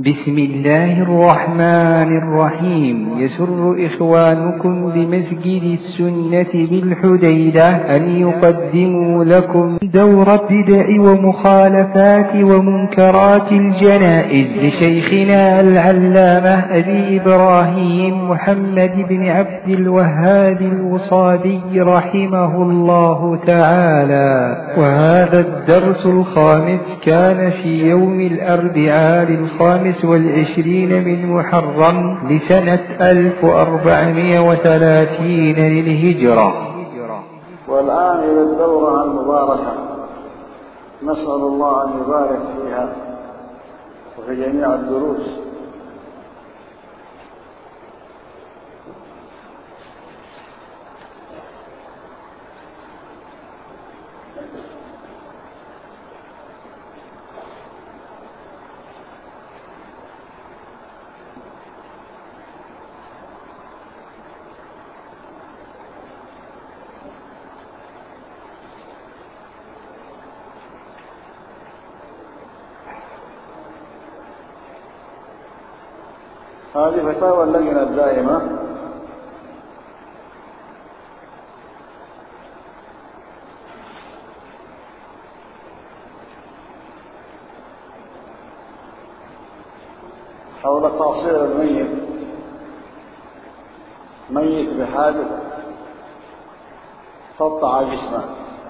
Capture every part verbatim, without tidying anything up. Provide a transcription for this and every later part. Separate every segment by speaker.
Speaker 1: بسم الله الرحمن الرحيم. يسر إخوانكم بمسجد السنة بالحديدة أن يقدموا لكم دورة بدع ومخالفات ومنكرات الجنائز لشيخنا العلامة أبي إبراهيم محمد بن عبد الوهاب الوصابي رحمه الله تعالى. وهذا الدرس الخامس كان في يوم الأربعاء الخامس والعشرين من محرم لسنة ألف وأربعمائة وثلاثين للهجرة.
Speaker 2: والآن إلى الدورة المباركة، نسأل الله أن يبارك فيها وفي جميع الدروس. هذه فتاوى اللجنة الدائمة حول تعصير الميت ميت بحادث قطع جسمه.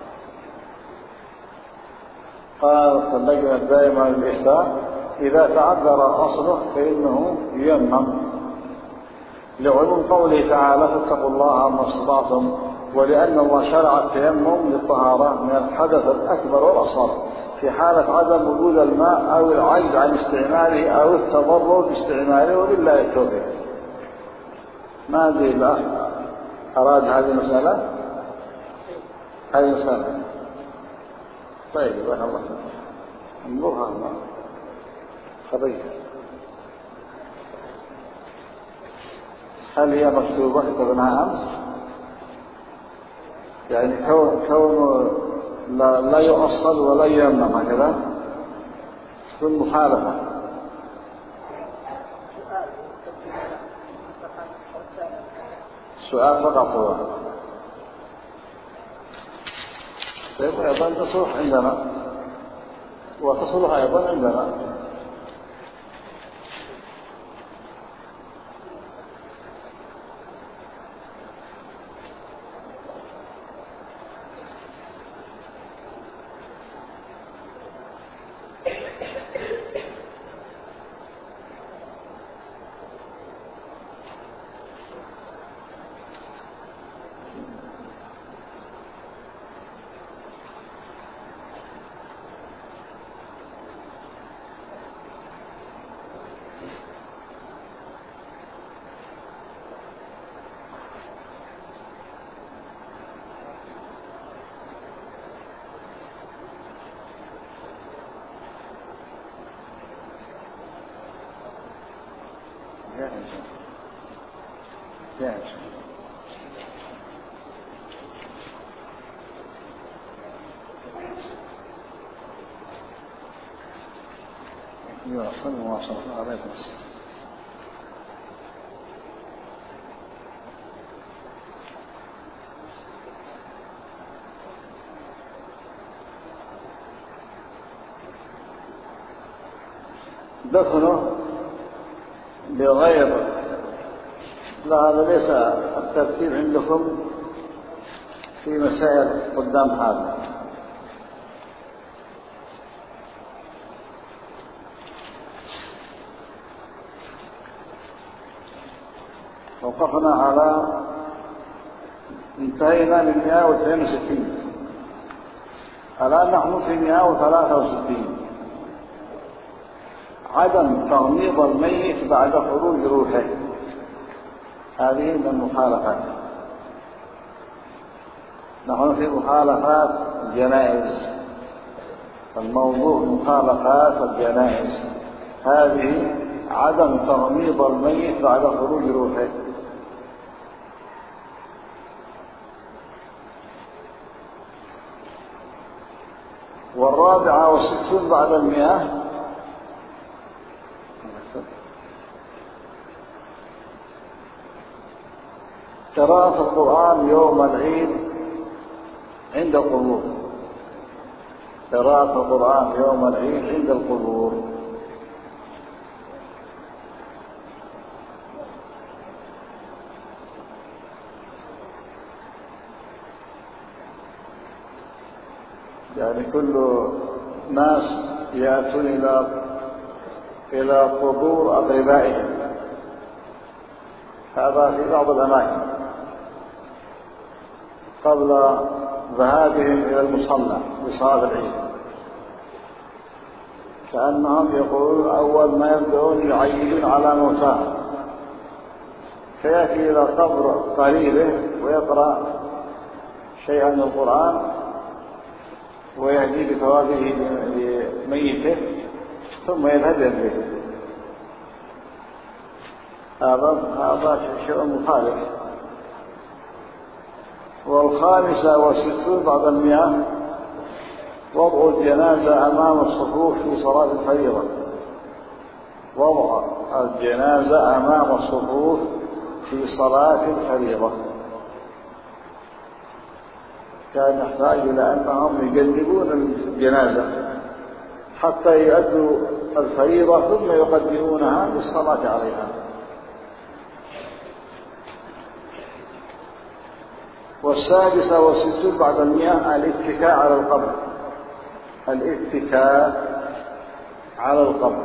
Speaker 2: قالت اللجنة الدائمة للإفتاء: إذا تعذر أصله فإنه ييمم، لعلوم قوله تعالى: فاتقوا الله ما استطعتم، ولأن الله شرع التيمم للطهارة من الحدث الأكبر والأصغر في حالة عدم وجود الماء أو العجز عن استعماله أو التضرر باستعماله، وبالله التوفيق. ما أدري الأخ أراد هذه المسألة هذه المسألة طيب، بارك الله فيك. انظرها قضية، هل هي مكتوبة كتبناها أمس؟ يعني كون كون لا, لا يؤصل ولا ييمم هكذا تكون مخالفة. سؤال فقط هو. طيب أيضا تصلح عندنا وتصلح أيضا عندنا. دفنه بغير، لا هذا ليس الترتيب عندكم في مسائل قدام هذا. وقفنا على انتهينا من مئة واثنين وستين، الآن نحن في مئة وثلاثة وستين. عدم تغميض الميت بعد خروج روحه، هذه من المخالفات. نحن في مخالفات الجنائز، الموضوع مخالفات الجنائز، هذه عدم تغميض الميت بعد خروج روحه. والرابعة والستون بعد المئة قراءة القرآن يوم العيد عند القبور. قراءة القرآن يوم العيد عند القبور. يعني كل ناس يأتون إلى إلى قبور أقربائهم، هذا في بعض الأماكن قبل ذهابهم إلى المصلى لصلاة العيد، كأنهم يقولون أول ما يبدأون يعيدون على موتاهم، فيأتي إلى قبر قريبه ويقرأ شيئا من القرآن ويهدي بثوابه لميته ثم يذهب به. هذا هذا شيء مخالف. والخامسة والستون بعد المئة وضع الجنازة أمام الصفوف في صلاة الفريضة. وضع الجنازة أمام الصفوف في صلاة الفريضة كان يحتاج إلى أنهم يجنبون الجنازة حتى يؤدوا الفريضة ثم يقدمونها للصلاة عليها. والسادسة والستون بعد المئة الاتكاء على القبر. الاتكاء على القبر.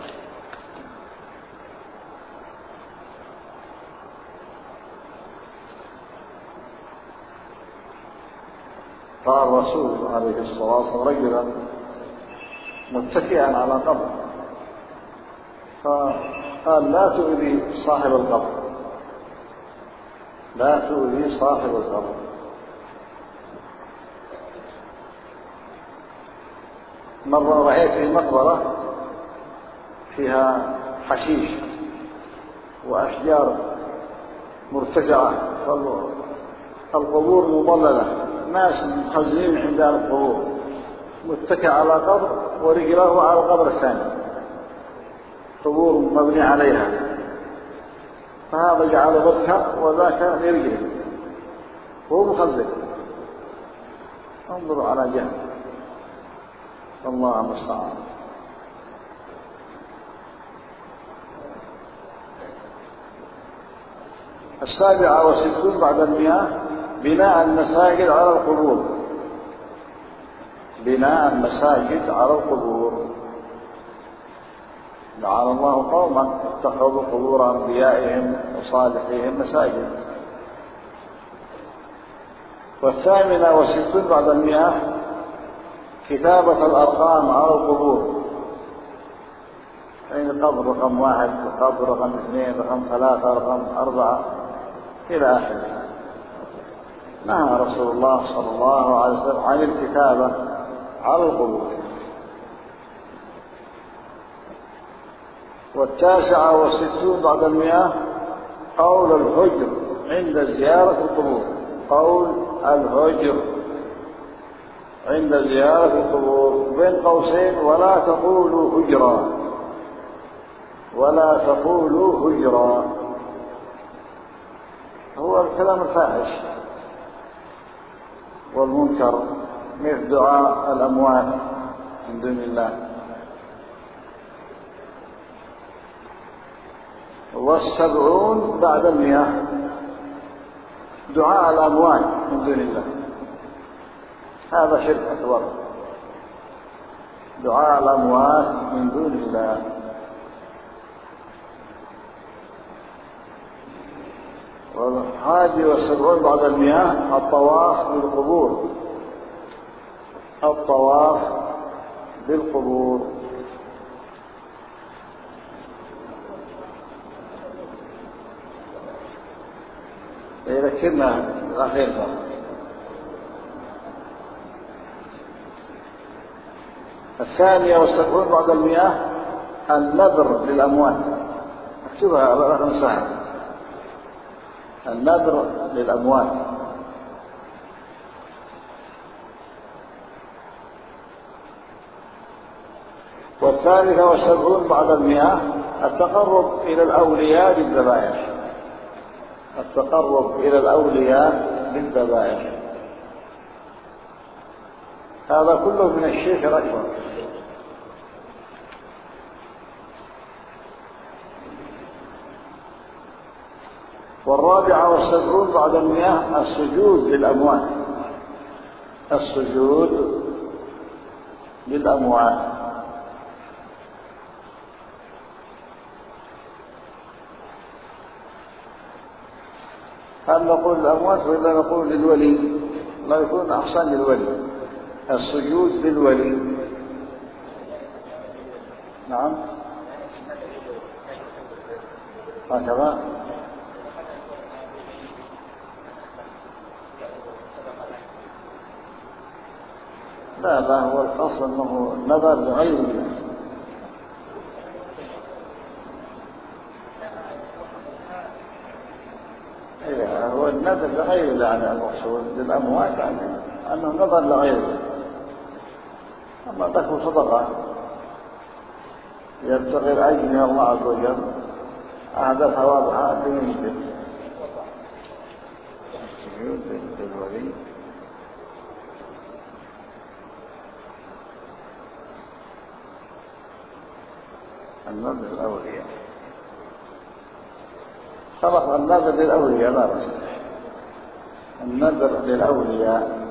Speaker 2: قال الرسول عليه الصلاة والسلام رجلا متكئا على قبر فقال لا تؤذي صاحب القبر، لا تؤذي صاحب القبر. مرة رأيت في مقبرة فيها حشيش وأشجار مرتفعة، القبور مضللة، ناس مخزنين عند القبور، متكئ على قبر ورجله على القبر الثاني، قبور مبني عليها، فهذا جعل بطها وذاك لرجله وهو مخزن. انظروا على جهل، الله المستعان. السابعة والستون بعد المئة بناء المساجد على القبور. بناء المساجد على القبور. لعن الله قوما اتخذوا قبور انبيائهم وصالحيهم مساجد. والثامنة والستون بعد المئة كتابة الأرقام على القبور، يعني قبر رقم واحد، قبر رقم اثنين، رقم ثلاثة، رقم أربعة إلى آخره. نهى رسول الله صلى الله عليه وسلم عن الكتابة على القبور. والتاسعة والستون بعد المئة قول الهجر عند زيارة القبور. قول الهجر عند زيارة القبور بين قوسين ولا تقولوا هجرا، ولا تقولوا هجرا، هو الكلام الفاحش والمنكر مثل دعاء الأموات من دون الله. والسبعون بعد المئة دعاء الأموات من دون الله، هذا شرك أكبر، دعاء الأموات من دون الله. والحادي والسبعون بعد المئة الطواف بالقبور. الطواف بالقبور. يذكرنا الأخير صح. الثانية والسبعون بعد المئة النذر للأموات. اكتبها على رقم ساعة. النذر للأموات. والثالثة والسبعون بعد المئة التقرب إلى الأولياء بالذبائح، التقرب إلى الأولياء بالذبائح، هذا كله من الشرك الأكبر. والرابعة والسبعون بعد المئة السجود للأموات، السجود للأموات. هل نقول للأموات ولا نقول للولي؟ لا، يكون أحسن للولي، السجود للولي. نعم هكذا. لا لا، هو الأصل أنه نذر لغير الله. إيه، هو النذر لغير الله، يعني المقصود للأموات يعني أنه نذر لغير الله. أما ذكر صدقة يبتغي الأجر من الله عز وجل، هذا ثوابها بمثله. السجود للولي. النذر للأولياء، خلق النذر للأولياء لا بس، النذر للأولياء.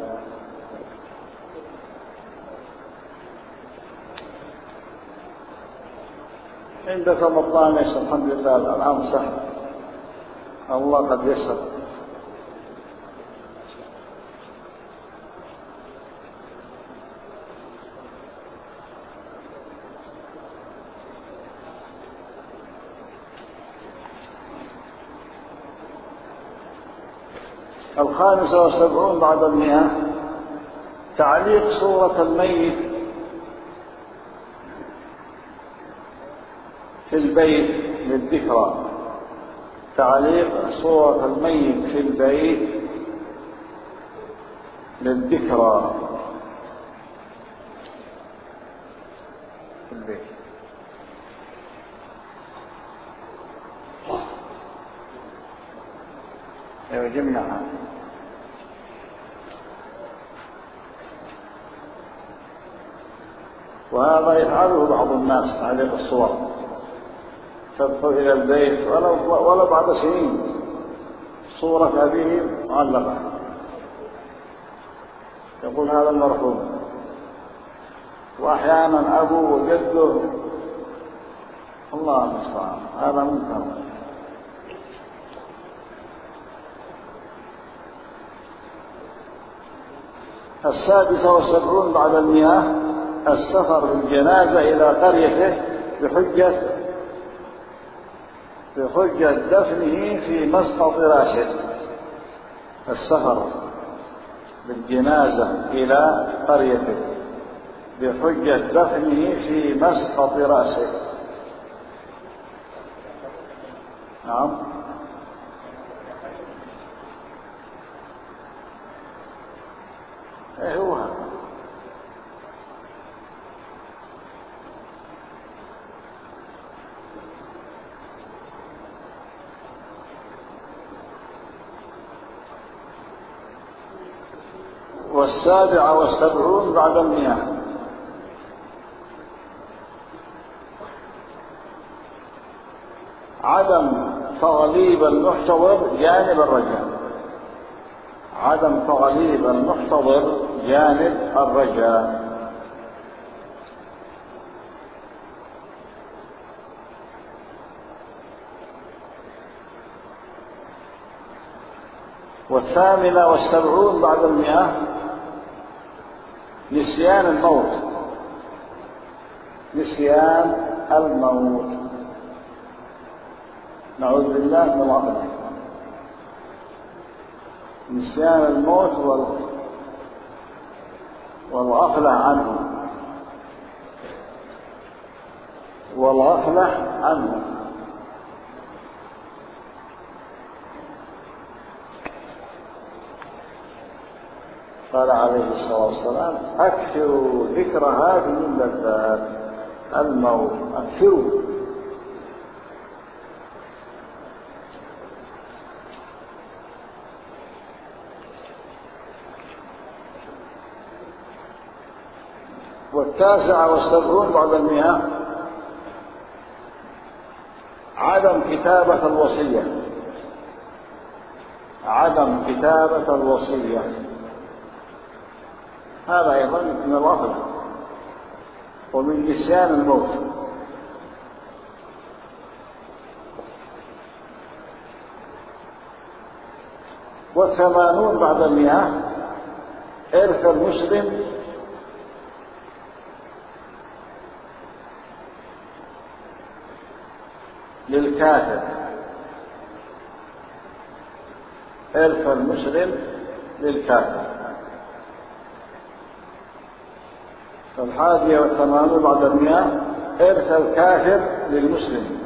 Speaker 2: عندكم الطامس الحمد لله الأمر سهل، الله قد يسر. الخامسة والسبعون بعد المئة تعليق صورة الميت في البيت للذكرى، تعليق صورة الميت في البيت للذكرى في البيت. يجمعها. وهذا يفعله بعض الناس، تعليق الصور، تدخل إلى البيت ولو, ولو بعد سنين صورة أبيه معلقة، يقول هذا المرحوم، وأحيانا أبوه وجده، الله المستعان، هذا منكر. السادسة والسبعون بعد المئة السفر بالجنازة إلى قريته بحجة بحجة دفنه في مسقط راسه. السفر بالجنازة إلى قريته بحجة دفنه في مسقط راسه. نعم. ايه هو هذا. والسابعة والسبعون بعد المئة عدم تغليب المحتضر جانب الرجاء، عدم تغليب المحتضر جانب الرجاء. والثامنة والسبعون بعد المئة نسيان الموت، نسيان الموت، نعوذ بالله من الغفلة، نسيان الموت والغفلة عنه، والغفلة عنه. قال عليه الصلاة والسلام أكثروا ذكر هذه اللذات، الموت، أكثروا والتاسعة والسبعون بعد المئة عدم كتابة الوصية، عدم كتابة الوصية، هذا أيضا من الغفلة ومن نسيان الموت. والثمانون بعد المئة إرث المسلم للكافر، إرث المسلم للكافر. الحادية والثمانون بعد المئة إرث الكافر للمسلم.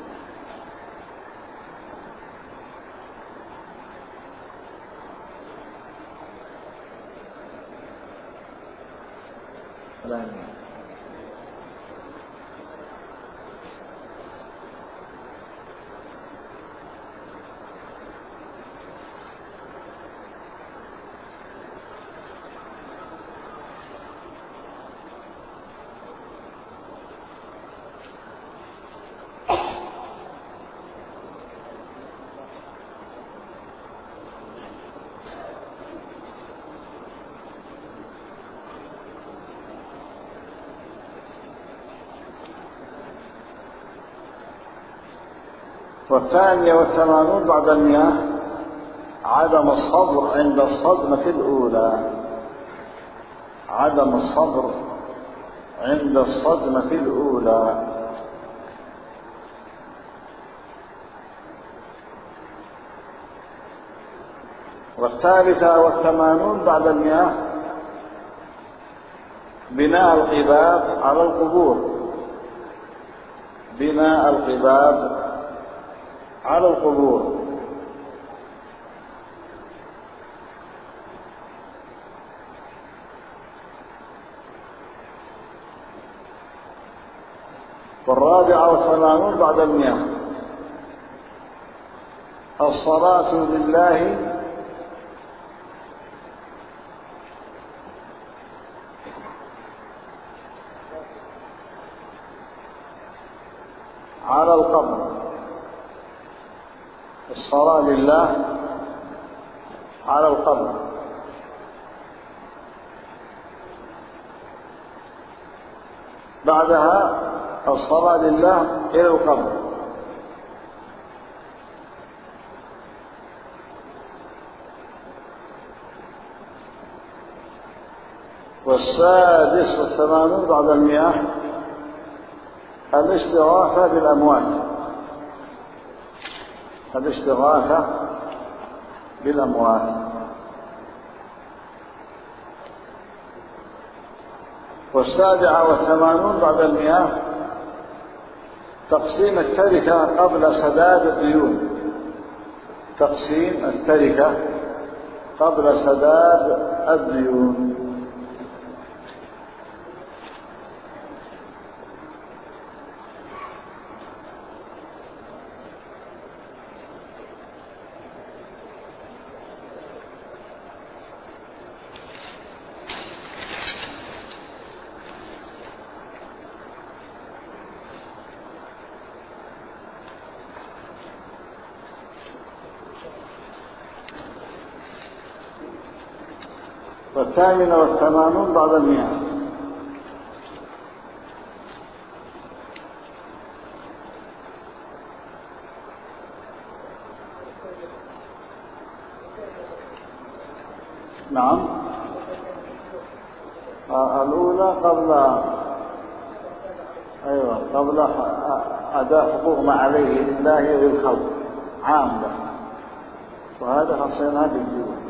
Speaker 2: والثانية والثمانون بعد المئة عدم الصبر عند الصدمة الأولى، عدم الصبر عند الصدمة الأولى. والثالثة والثمانون بعد المئة بناء القباب على القبور، بناء القباب على القبور. والرابعة والثمانون بعد المئة الصلاة لله على القبر، الصلاة لله على القبر. بعدها الصلاة لله إلى القبر. والسادس والثمانون بعد المئة الاستغاثة بالأموات، الاستغاثة بالأموات. والسابعة والثمانون بعد المئة تقسيم التركة قبل سداد الديون، تقسيم التركة قبل سداد الديون. والثامنة والثمانون بعد المئة نعم الأولى قبل أيوة قبل أداء حقوق ما عليه لله وللخلق عامة، وهذا خصيناه بالديون.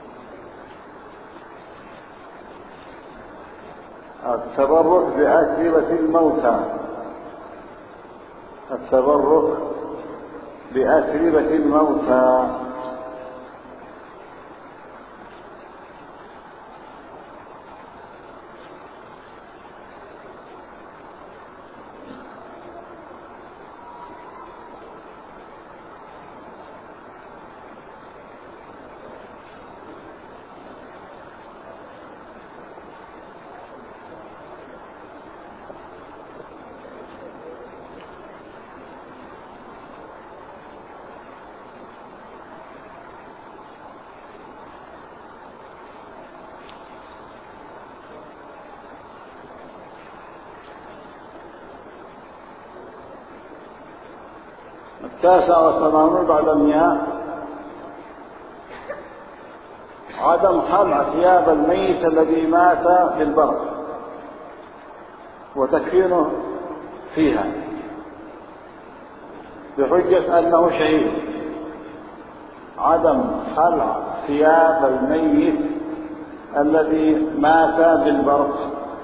Speaker 2: التبرك بأتربة الموتى، التبرك بأتربة الموتى. التاسع والثمانون بعد المئة: عدم خلع ثياب الميت الذي مات بالبرق وتكفينه فيها بحجة أنه شهيد. عدم خلع ثياب الميت الذي مات بالبرق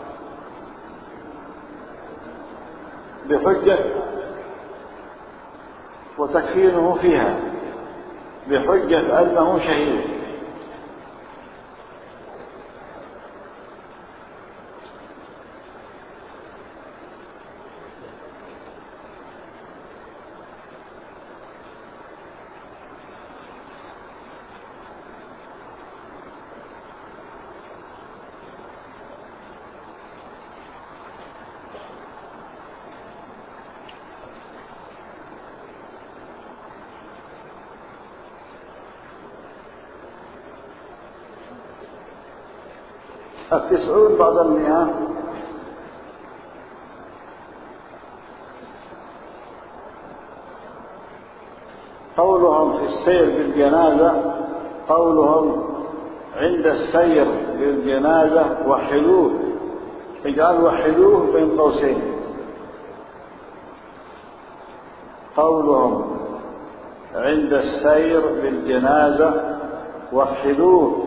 Speaker 2: بحجة وتكفينه فيها بحجة أنه شهيد. التسعون بعد المئة: قولهم في السير بالجنازة قولهم عند السير بالجنازة وحدوه، اجعل وحدوه بين قوسين. قولهم عند السير بالجنازة وحدوه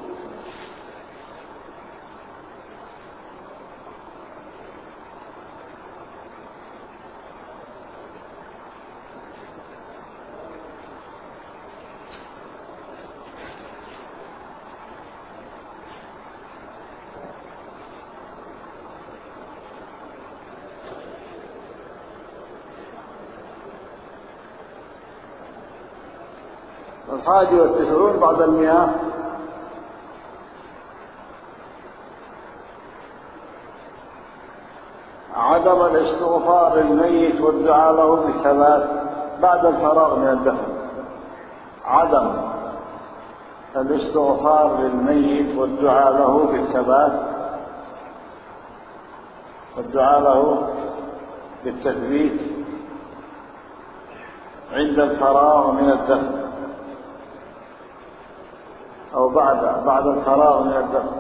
Speaker 2: الحادي والتسعون بعد المئة: عدم الاستغفار للميت والدعاء له بالثبات بعد الفراغ من الدفن. عدم الاستغفار للميت والدعاء له بالثبات والدعاء له بالتثبيت عند الفراغ من الدفن أو بعد بعد الفراغ من الدفن،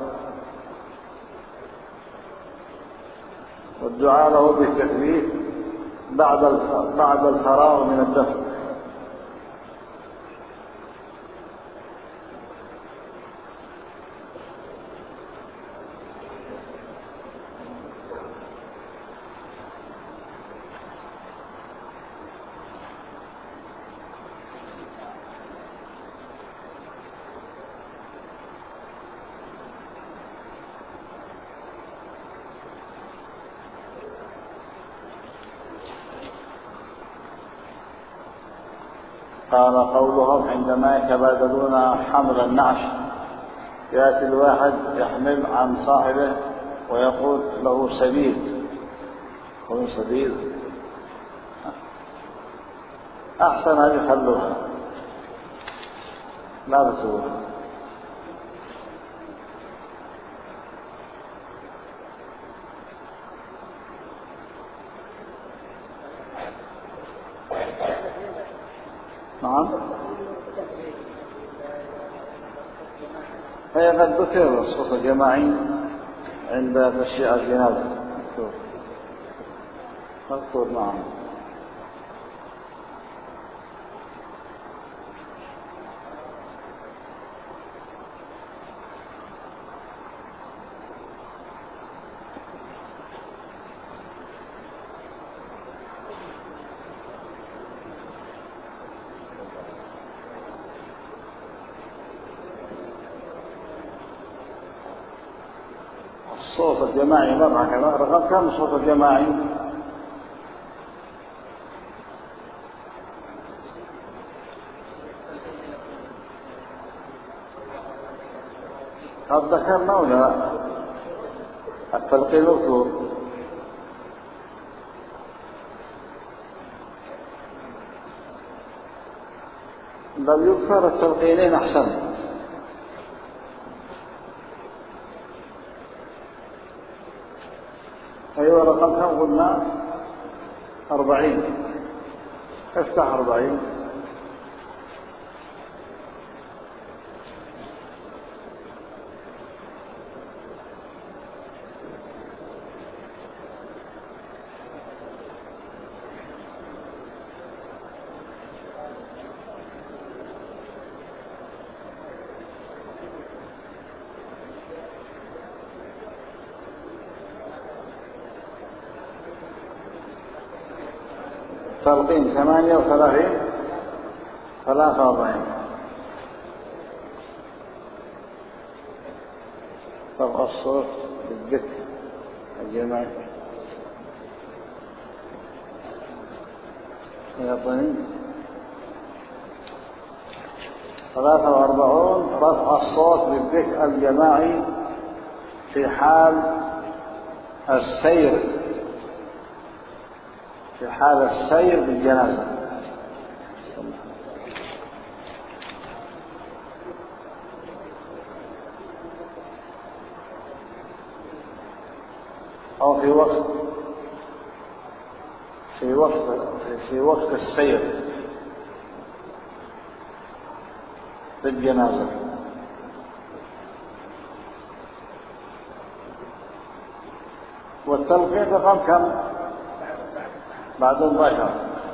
Speaker 2: والدعاء له بالتثبيت بعد بعد الفراغ من الدفن. قال قولهم عندما يتبادلون حمل النعش، يأتي الواحد يحمل عن صاحبه ويقول له سبيل، يقول سبيل أحسن أن يخلوها لا بتقولها. نعم، هي قد ذكر الصوت الجماعي عند تشييع الجنازة مذكور مذكور نعم. الصوت الجماعي مرة كذا رقم كم الصوت الجماعي؟ قد ذكرنا ولا التلقين مذكور؟ بل يذكر التلقينين أحسن. أيوة رقم كم قلنا؟ أربعين. افتح أربعين. تلقين ثمانية وثلاثين ثلاثة وأربعين. طبع الصوت بالذكر الجماعي يعطيني ثلاثة وأربعون. رفع الصوت بالذكر الجماعي في حال السير في حال السير بالجنازة أو في وقت في وقت في وقت السير بالجنازة. والتلقين رقم كم بعد الظهر؟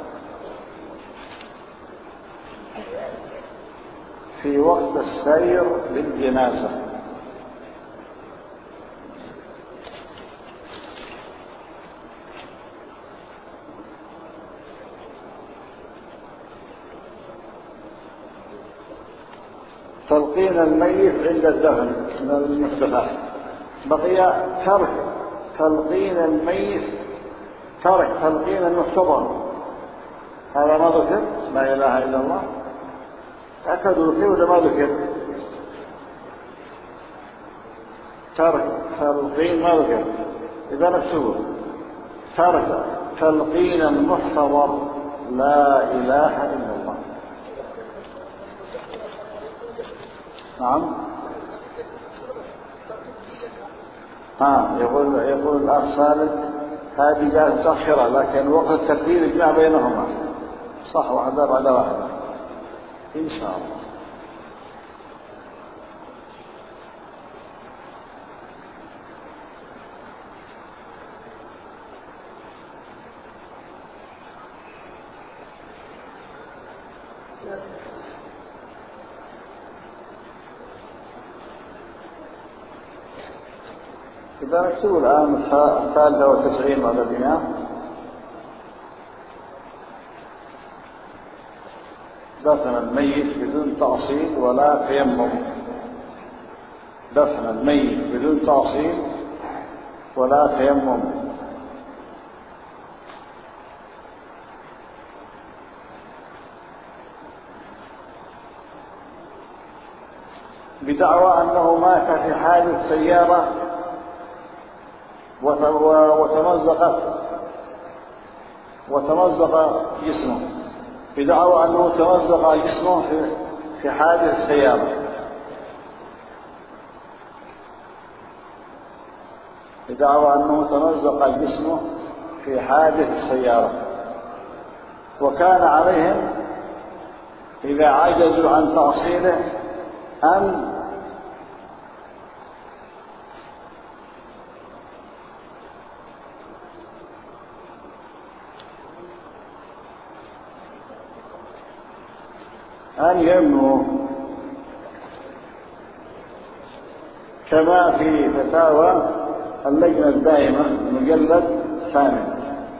Speaker 2: في وقت السير بالجنازة. تلقين الميت عند الدفن من المحدثات. بقي ترك تلقين الميت ترك تلقين المحتضر. هذا ما ذكر؟ لا إله إلا الله. تأكدوا ذكر ولا ما ذكر؟ ترك تلقين ما ذكر. إذا نكتبه ترك تلقين المحتضر لا إله إلا الله. نعم. ها يقول يقول الأخ سالم هذه جاءت متأخرة لكن وقت التقديم يجمع بينهما صح واحدة بعد واحدة إن شاء الله. إذا نكتب الآن الثالثة والتسعين بعد المئة. دفن الميت بدون تأصيل ولا تيمم. دفن الميت بدون تأصيل ولا تيمم. بدعوى أنه مات في حادث سيارة وتمزقت وتمزق جسمه. بدعوى أنه تمزق جسمه في في حادث سيارة. بدعوى أنه تمزق جسمه في حادث سيارة. وكان عليهم إذا عجزوا عن تأصيله أن أن ينمو كما في فتاوى اللجنة الدائمة مجلد ثامن.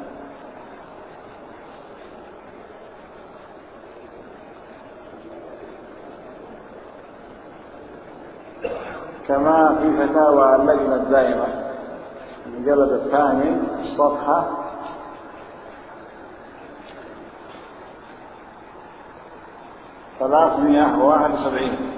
Speaker 2: كما في فتاوى اللجنة الدائمة المجلد الثامن الصفحة ثلاثمائة وواحد وسبعين.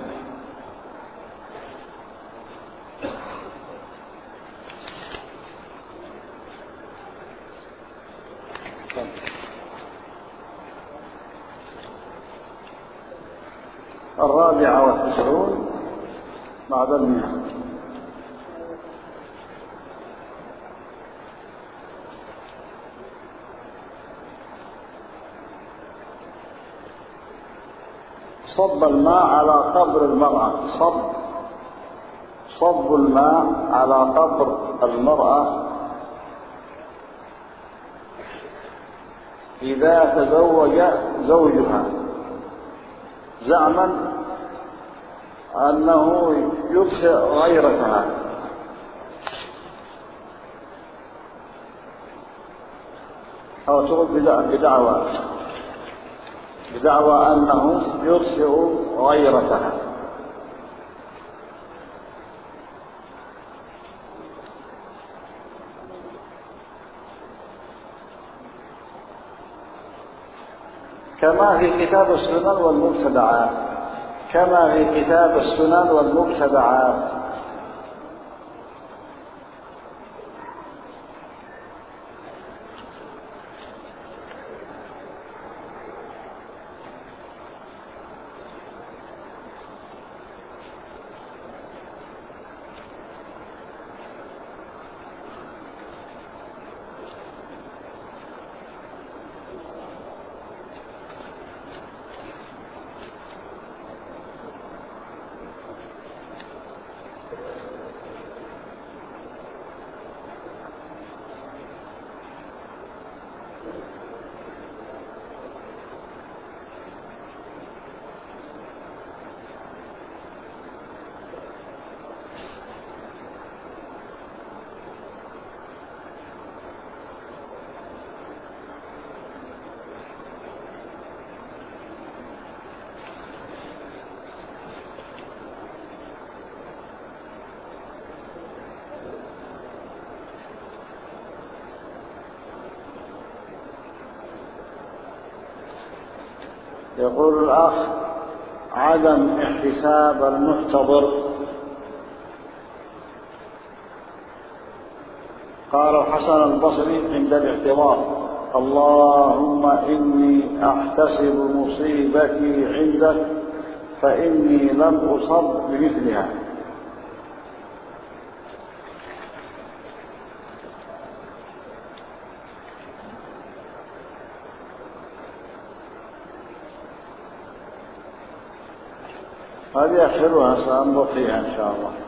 Speaker 2: الرابعة والتسعون بعد المئة. صب الماء على قبر المرأة، صب صب الماء على قبر المرأة إذا تزوج زوجها زعما أنه يطفئ غيرتها، أو تقول بدعوى بدعوى أنه يطفئ غيرتها. كما في كتاب السنن والمبتدعات، كما في كتاب السنن والمبتدعات. يقول الأخ: عدم احتساب المحتضر. قال الحسن البصري عند الاحتضار: اللهم إني أحتسب مصيبتي عندك فإني لم أصب بمثلها. هذه أحلها سأنظر فيها إن شاء الله.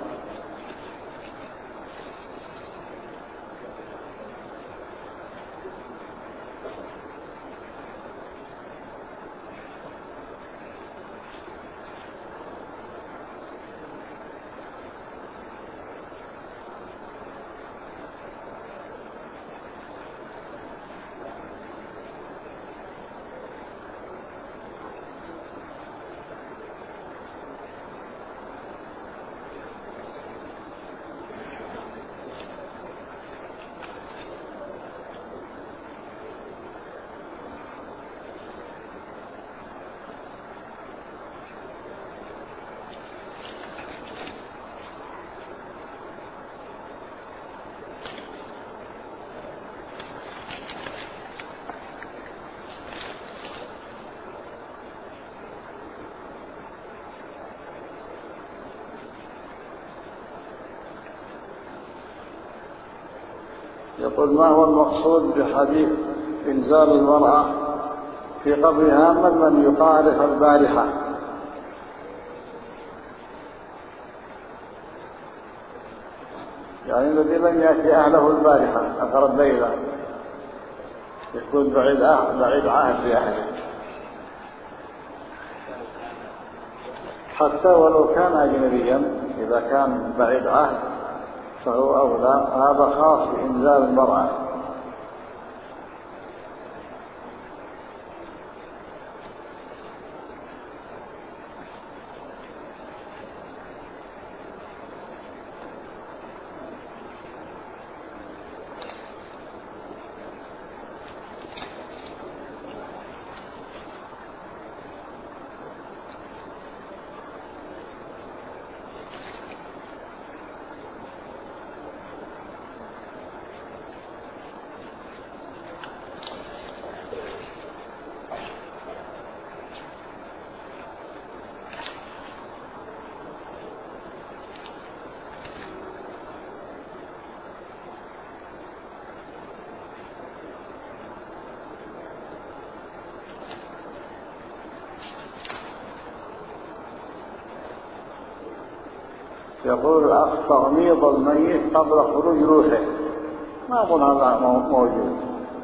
Speaker 2: يقول: ما هو المقصود بحديث إنزال المرأة في قبرها من من يقارف البارحة؟ يعني الذي لم يأتي أهله البارحة أثر الليلة يكون بعيد أهل بعيد عهد بأهله، حتى ولو كان أجنبيا إذا كان بعيد عهد فهو أولى. هذا خاص بإنزال المرأة. يقول الأخ تغميض الميت قبل خروج روحه، ما أظن هذا موجود.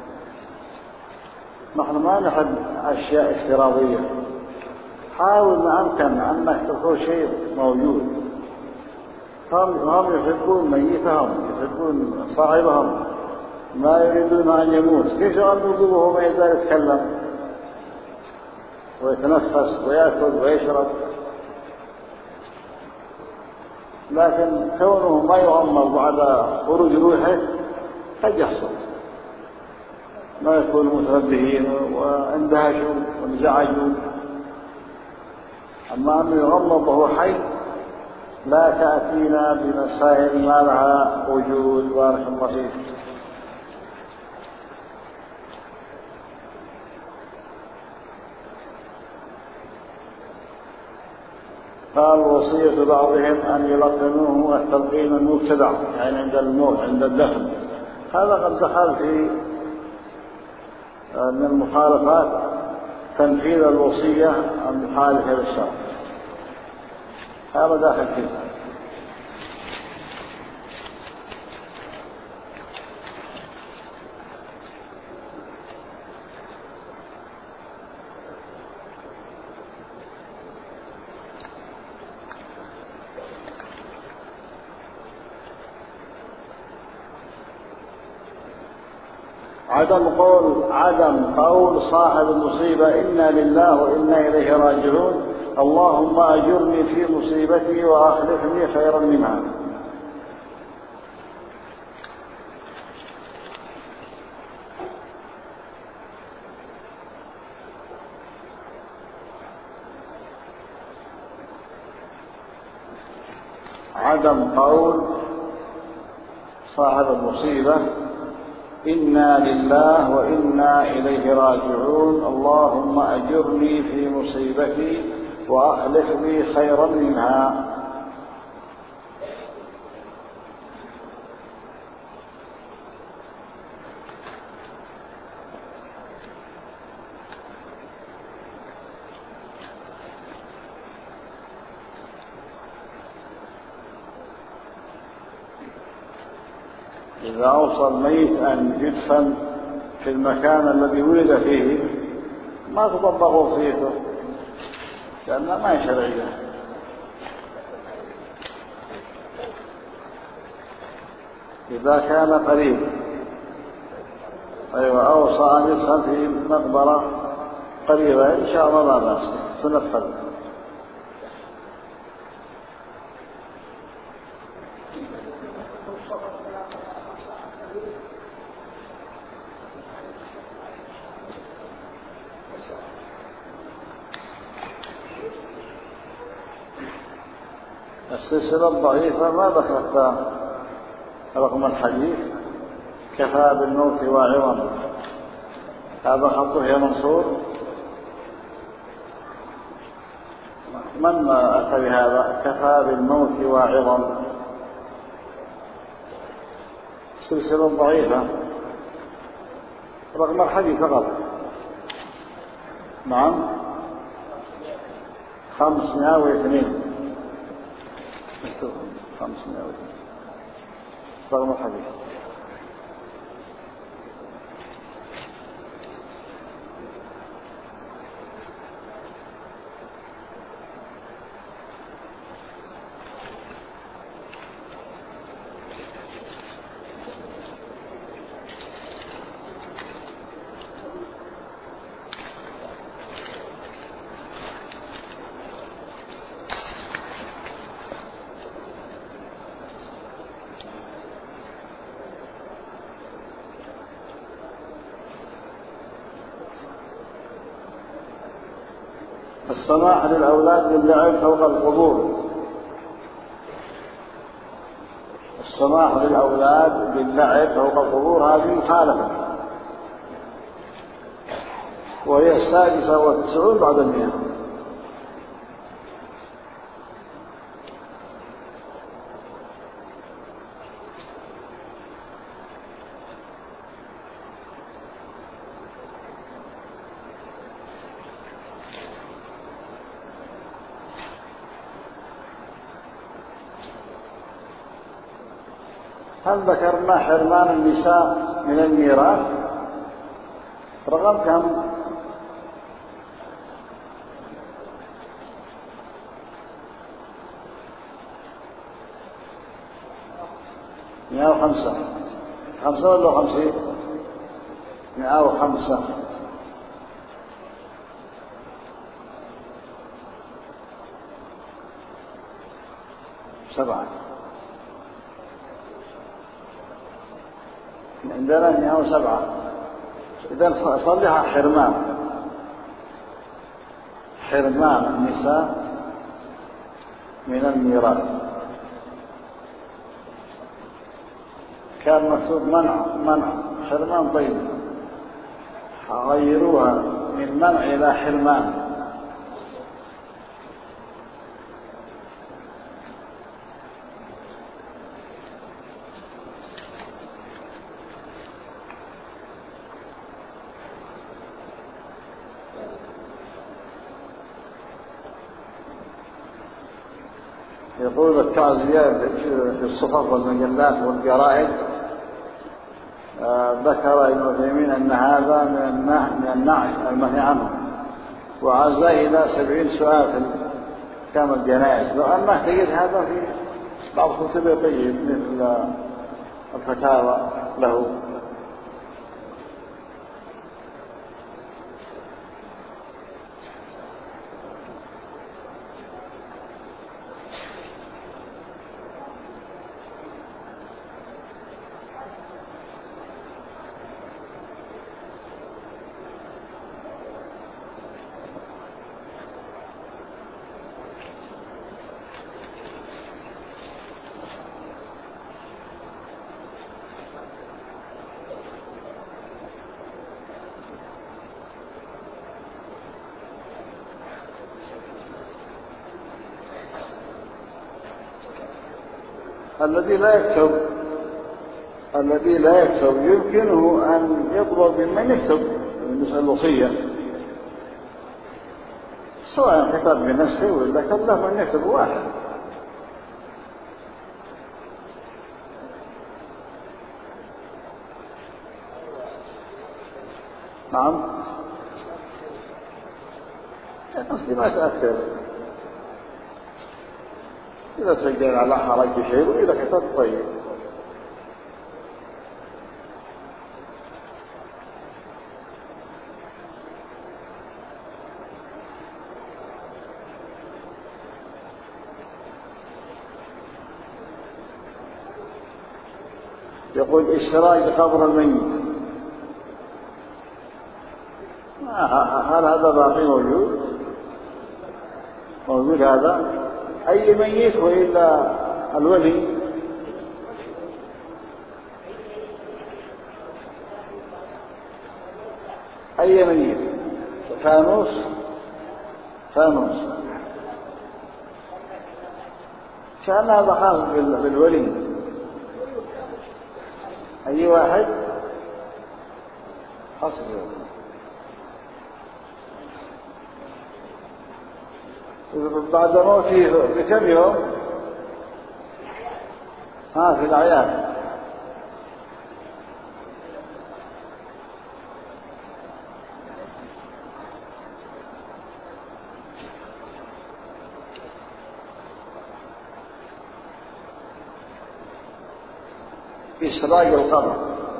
Speaker 2: نحن ما نحب أشياء افتراضية. حاول ما أمكن أنك تكون شيء موجود. هم هم يحبون ميتهم، يحبون صاحبهم، ما يريدون أن يموت. كيف يغمضوه وهو ما يزال يتكلم ويتنفس ويأكل ويشرب؟ لكن كونه ما يغمض بعد خروج روحه قد يحصل، ما يكونوا متنبهين واندهشوا وانزعجوا. أما أنه يغمض وهو حي لا تأتينا بمسائل ما لها وجود. بارك الله فيك. قال وصية بعضهم أن يلقنوه التلقين المبتدع، يعني عند الموت عند الدفن. هذا قد دخل في من المخالفات تنفيذ الوصية المخالفة للشرع، هذا داخل فيه. عدم قول عدم قول صاحب المصيبة إنا لله وإنا إليه راجعون اللهم أجرني في مصيبتي وأخلفني خيرا منها. عدم قول صاحب المصيبة إنا لله وإنا إليه راجعون اللهم أجرني في مصيبتي وأخلف لي خيرا منها. إذا أوصى الميت أن يدفن في المكان الذي ولد فيه ما تطبق وصيته لأنها ما هي شرعية. إذا كان قريب أيوة أوصى أن يدفن في مقبرة قريبة إن شاء الله لا بأس تنفذ. السلسلة الضعيفة ما ذكرت رقم الحديث كفى بالموت واعظا، هذا خطه يا منصور. من أتى بهذا كفى بالموت واعظا؟ سلسلة ضعيفة رقم الحديث فقط. نعم خمسمائة واثنين خمسمائة واثنين رقم الحديث. السماح للأولاد باللعب فوق القبور. السماح للأولاد باللعب فوق القبور هذه مخالفة، وهي السادسة والتسعون بعد المئة. هل ذكرنا حرمان النساء من الميراث؟ رقم كم؟ مئة وخمسة. خمسة ولا خمسين؟ مئة وخمسة. سبعة. عندنا مئة وسبعة. إذن صلها حرمان. حرمان النساء من الميراث. كان مكتوب منع منع حرمان. طيب غيروها من منع إلى حرمان. يقول التعزيات في الصحف والمجلات والجرائد، ذكر ابن عثيمين أن هذا من النعي المنهي عنه، وعزى إلى سبعين سؤال في كام الجنائز. لو أنه تجد هذا في بعض كتب طيب مثل الفتاوى له. الذي لا يكتب الذي لا يكتب يمكنه أن يطلب ممن يكتب بالنسبة للوصية، سواء كتب بنفسه ولا كله من يكتب واحد. نعم، قصدي ما تأثر إذا سجل على حرج شيء، وإذا كتب طيب. يقول اشتراك قبر الميت، هل هذا باقي موجود؟ موجود هذا؟ أي ميت وإلا الولي؟ أي ميت؟ فانوس فانوس كان هذا خاص بالولي. أي واحد خاص بالولي. بعد موته بكم يوم؟ ها في الأعياد. إسراج القبر.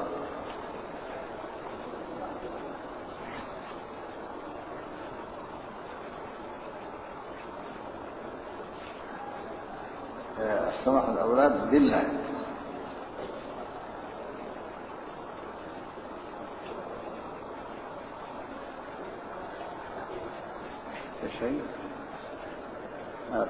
Speaker 2: السماح الأولاد بالله. شيء هذا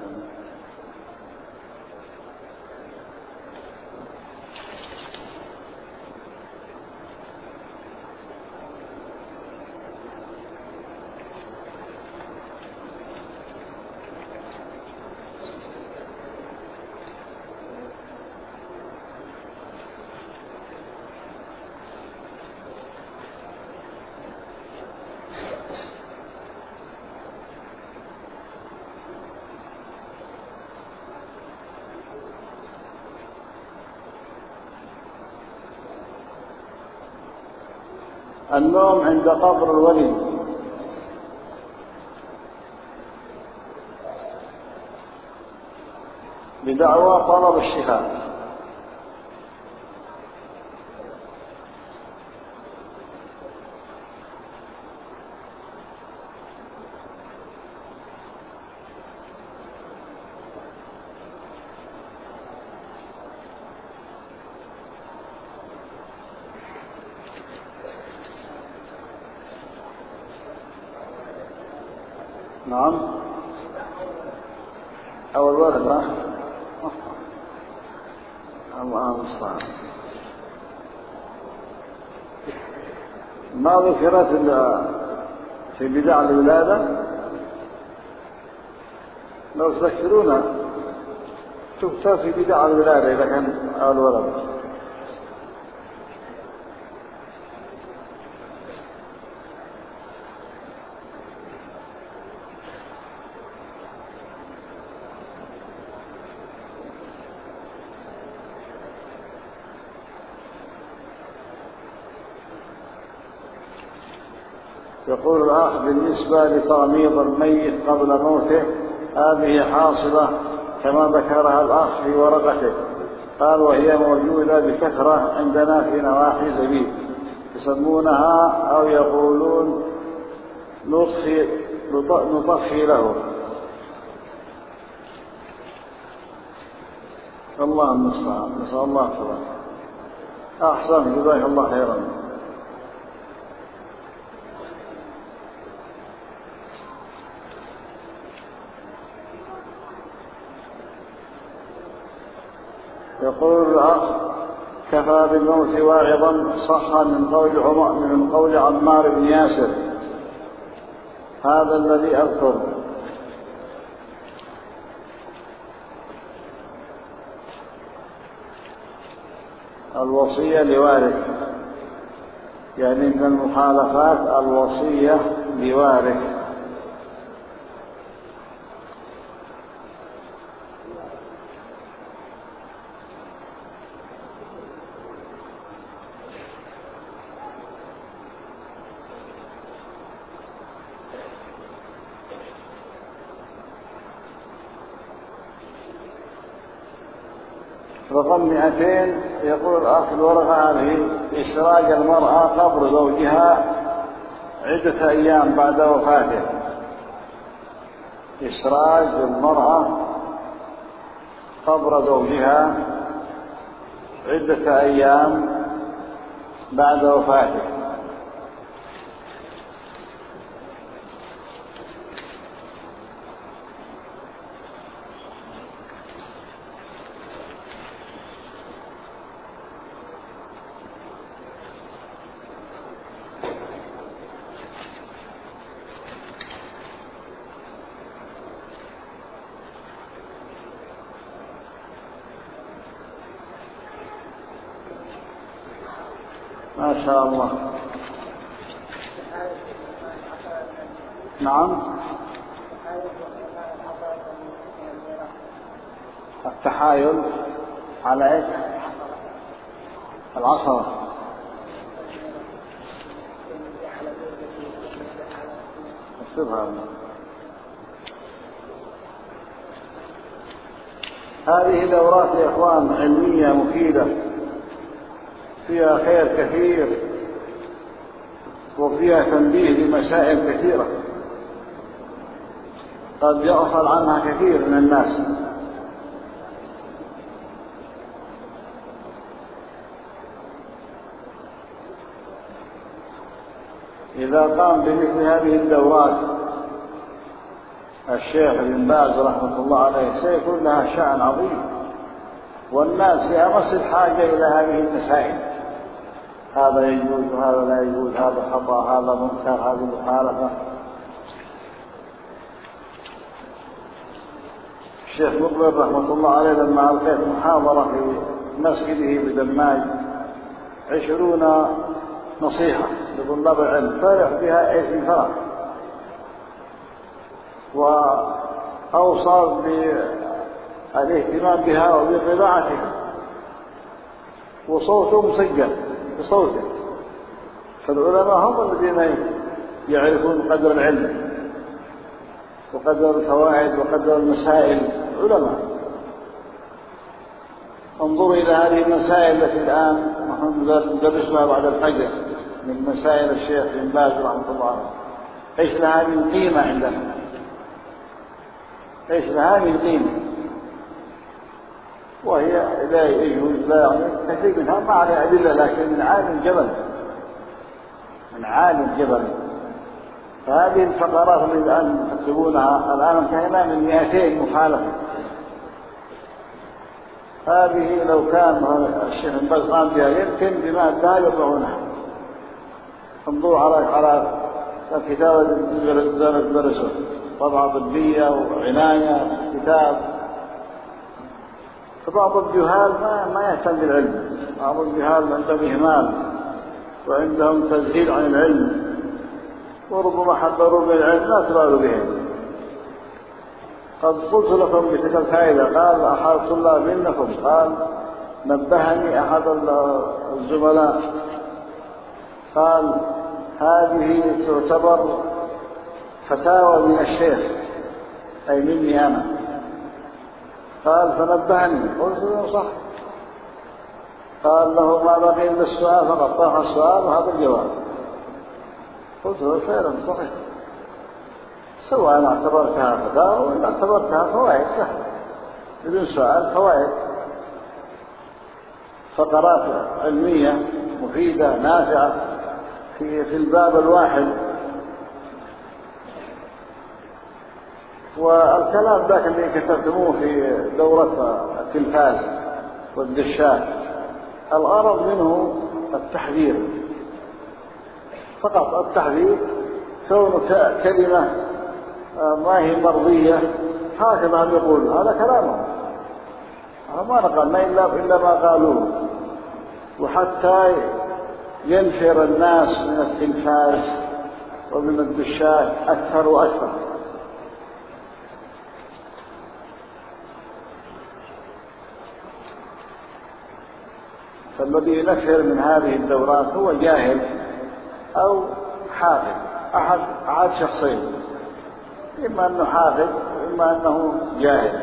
Speaker 2: النوم عند قبر الولي بدعوى طلب الشفاء. نعم أول ولد الله المستعان. ما ذكرت في بدع الولادة، لو تذكرونا تكتب في بدع الولادة إذا كان أول ولد. يقول الأخ بالنسبة لتغميض الميت قبل موته، هذه حاصلة كما ذكرها الأخ في ورقته، قال وهي موجودة بكثرة عندنا في نواحي زبيب، يسمونها أو يقولون نطفي, نطفي له. الله المستعان، نسأل الله السلامة. أحسن، جزاك الله خيرا. يقول الأخ كفى بالموت واعظا صح من قول من قول عمار بن ياسر، هذا الذي أذكر. الوصية لوارث، يعني من المخالفات الوصية لوارث. رقم مئتين يقول الأخ الورقة هذه إسراج المرأة قبر زوجها عدة أيام بعد وفاته. إسراج المرأة قبر زوجها عدة أيام بعد وفاته. ما شاء الله. نعم، التحايل على ايش؟ العصر. هذه دورات يا اخوان علمية مفيدة فيها خير كثير وفيها تنبيه لمسائل كثيرة قد يغفل عنها كثير من الناس. إذا قام بمثل هذه الدورات الشيخ ابن باز رحمة الله عليه سيكون لها شأن عظيم، والناس في أمس الحاجة إلى هذه المسائل. هذا يجوز وهذا لا يجوز، هذا خطأ، هذا منكر، هذه مخالفة. الشيخ مقبل رحمة الله عليه لما ألقيت محاضرة في مسجده بدماج عشرون نصيحة لطلاب العلم فرح بها ايش الفرح، وأوصى بالاهتمام بها وبطباعتها، وصوته مسجل بصوته، فالعلماء هم الذين يعرفون قدر العلم وقدر الفوائد وقدر المسائل. علماء. انظروا إلى هذه المسائل التي الآن نحن ندرسها بعد الفجر من مسائل الشيخ بن باز رحمه الله عليه، ايش لها من قيمة عندنا، ايش لها من قيمة، وهي لا يجوز لا يعني كثير منها ما عليها أدلة، لكن من عالم جبل من عالم جبل. فهذه الفقرات اللي الآن تكتبونها الآن انتهينا من مئتين مخالفة. هذه لو كان الشيخ بن باز قام بها يمكن بما ادعى يضعونها. انظروا على على الكتاب الذي درسه، طبعة طبية وعناية كتاب. فبعض الجهال ما ما يهتم بالعلم، بعض الجهال عندهم إهمال وعندهم تزهيد عن العلم، وربما حضروا بالعلم لا تبالوا بهم. قد قلت لكم بتلك الفائدة، قال أحد الطلاب منكم قال نبهني أحد الزملاء قال هذه تعتبر فتاوى من الشيخ أي مني أنا. قال فنبهني، قلت له صح. قال له ما بقي إلا السؤال فقط، طرح السؤال وهذا الجواب. قلت له فعلا صحيح، سواء اعتبرتها فتاوى وإن اعتبرتها فوائد سهل بدون سؤال، فوائد فقرات علمية مفيدة نافعة في في الباب الواحد. والكلام ذاك اللي كتبتموه في دورة التلفاز والدشات الغرض منه التحذير فقط، التحذير. كون كلمة ما هي مرضية هكذا هم يقول هذا كلامهم، ما نقلنا إلا إلا ما قالوه، وحتى ينفر الناس من التلفاز ومن الدشات أكثر وأكثر. فالذي ينفر من هذه الدورات هو جاهل أو حافظ، أحد أحد شخصين، إما أنه حافظ وإما أنه جاهل.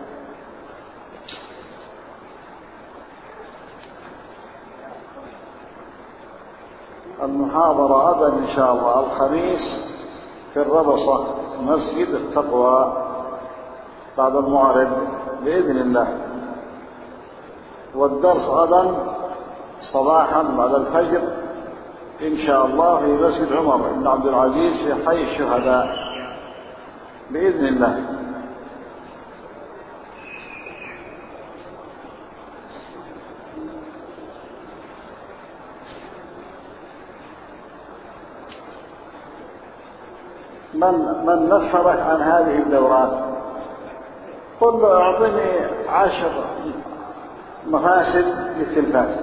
Speaker 2: المحاضرة غدا إن شاء الله الخميس في الربصة مسجد التقوى بعد المغرب بإذن الله، والدرس غدا صباحا بعد الفجر إن شاء الله في مسجد عمر بن عبد العزيز في حي الشهداء بإذن الله. من من نفرك عن هذه الدورات قل له أعطني عشر مفاسد للتلفاز،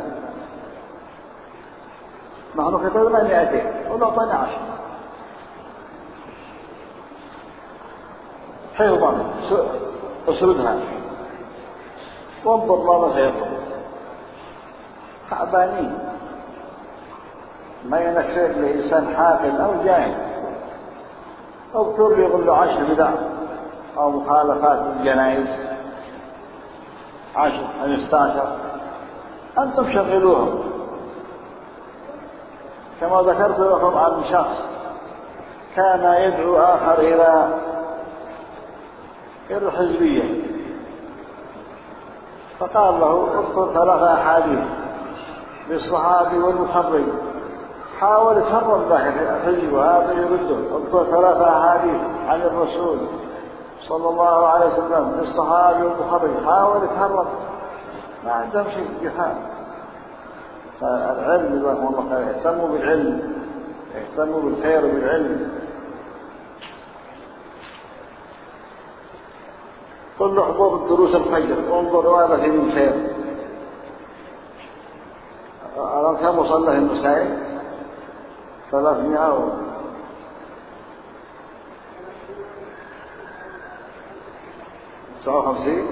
Speaker 2: نحن كتبنا مئتين، قل له أعطني عشر حفظا أسردها وانظر ماذا سيطلب. تعبانين ما ينفر لإنسان حافل أو جاهل أو كل يقول له عشر بدع أو مخالفات الجنائز عشر خمستاشر، أنتم شغلوهم. كما ذكرت لكم عن شخص كان يدعو آخر إلى إلى الحزبية، فقال له اذكر ثلاث أحاديث للصحابي والمخرج، حاول يفرق ذاك الحزب وهذا يرده، اذكر ثلاث أحاديث عن الرسول صلى الله عليه وسلم للصحابي والمخرج، حاول يفرق، ما عندهم شيء جهاد. فالعلم جزاكم الله خير، اهتموا بالعلم، اهتموا بالخير بالعلم. قل له احضر دروس الفجر وانظر ماذا فيه من خير. أرى كم وصل له المسائل؟ ثلاثمائة وتسعة وخمسين.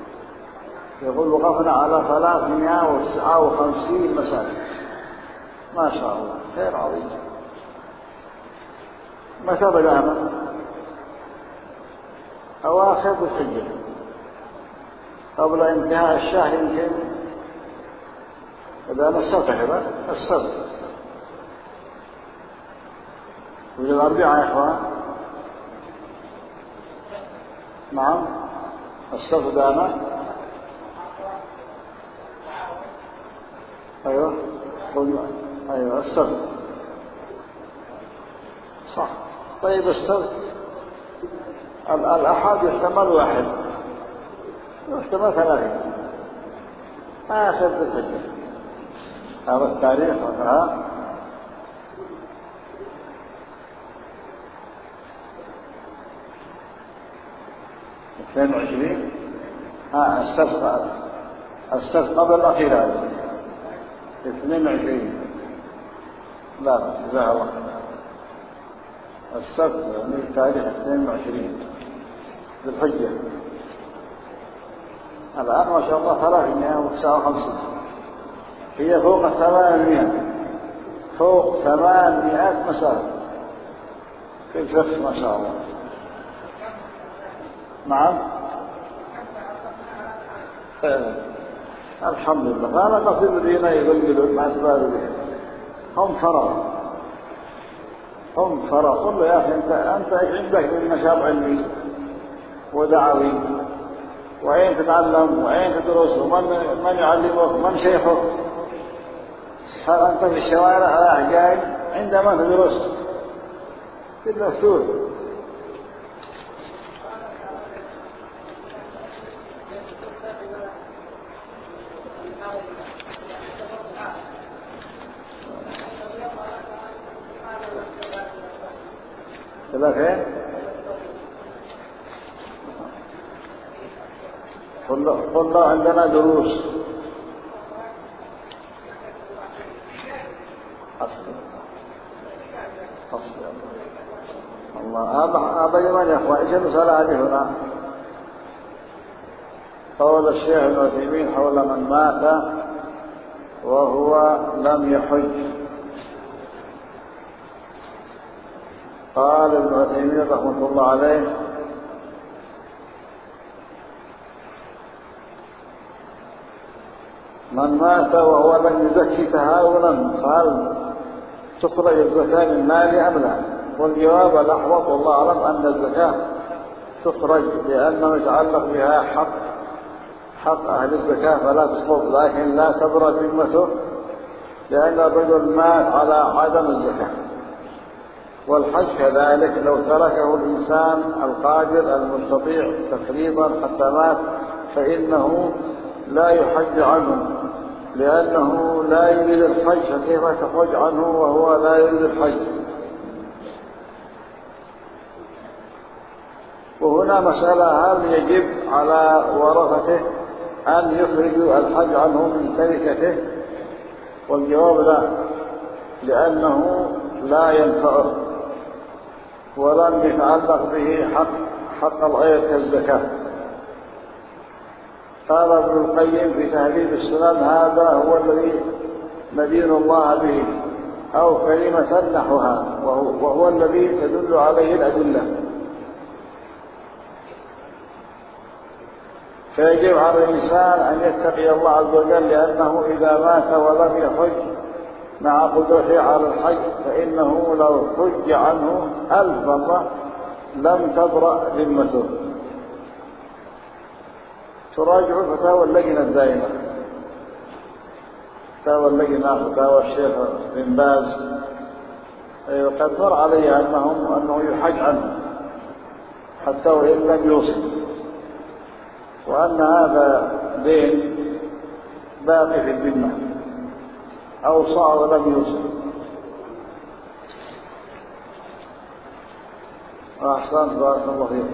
Speaker 2: يقول وقفنا على ثلاثمائة وتسعة وخمسين مسألة ما شاء الله خير عظيم. متى بدأنا؟ أواخر بالحجة قبل انتهاء الشهر يمكن. بدأنا السبت كذا السبت وجد الأربعاء يا إخوان. نعم السبت بدأنا. أيوه أيوه السبت صح. طيب السبت الأحد يحتمل واحد يحتمل ثلاثة آخر بالحجة. هذا التاريخ وقتها اثنين وعشرين. ها السبت السبت قبل الأخير هذا اثنين وعشرين. لا جزاه الله. السبت يعني تاريخ اثنين وعشرين بالحجة. الآن ما شاء الله ثلاثمائة وتسعة وخمسين. هي فوق ثمانمائة فوق ثمانمائة مسافة في الفقه ما شاء الله. نعم الحمد لله. أنا قصير الذين يقلقلون مع أسباب الدين هم فراغ هم فراغ. قل له يا أخي أنت أنت إيش عندك من نشاط علمي ودعوي؟ وأين تتعلم وأين تدرس ومن من يعلمك من شيخك؟ هل أنت في الشوارع رايح جاي عندما تدرس في المفتوح؟ كذا فين؟ قل له عندنا دروس. حسبي حسبي الله. هذا هذا جمال يا اخوان. ايش المسألة هذه هنا؟ قول الشيخ ابن عثيمين حول من مات وهو لم يحج. قال ابن عثيمين رحمة الله عليه من مات وهو لم يزكي تهاونا قال تخرج الزكاة من مال أم لا؟ والجواب الأحوط والله أعلم أن الزكاة تخرج لأنه يتعلق بها حق حق أهل الزكاة فلا تسقط، لكن لا تبرأ ذمته لأن الرجل مات على عدم الزكاة. والحج كذلك لو تركه الإنسان القادر المستطيع تقريبا حتى مات فإنه لا يحج عنه لأنه لا يريد الحج، فكيف تحج عنه وهو لا يريد الحج؟ وهنا مسألة هل يجب على ورثته أن يخرجوا الحج عنه من تركته؟ والجواب لا، لأنه لا ينفعه ولم يتعلق به حق حق الغير كالزكاة. قال ابن القيم في تهذيب السنن هذا هو الذي ندين الله به أو كلمة نحوها وهو, وهو الذي تدل عليه الأدلة. فيجب على الإنسان أن يتقي الله عز وجل لأنه إذا مات ولم يحج مع قدرته على الحج فإنه لو حج عنه ألف مرة لم تبرأ ذمته. تراجع فتاوى اللجنة الدائمة، فتاوى اللجنة فتاوى الشيخ بن باز قد مر علي أنهم أنه يحج عنه حتى وإن لم يوصل، وأن هذا دين باقي في الذمة أوصى ولم يوصل. أحسنت بارك الله فيك.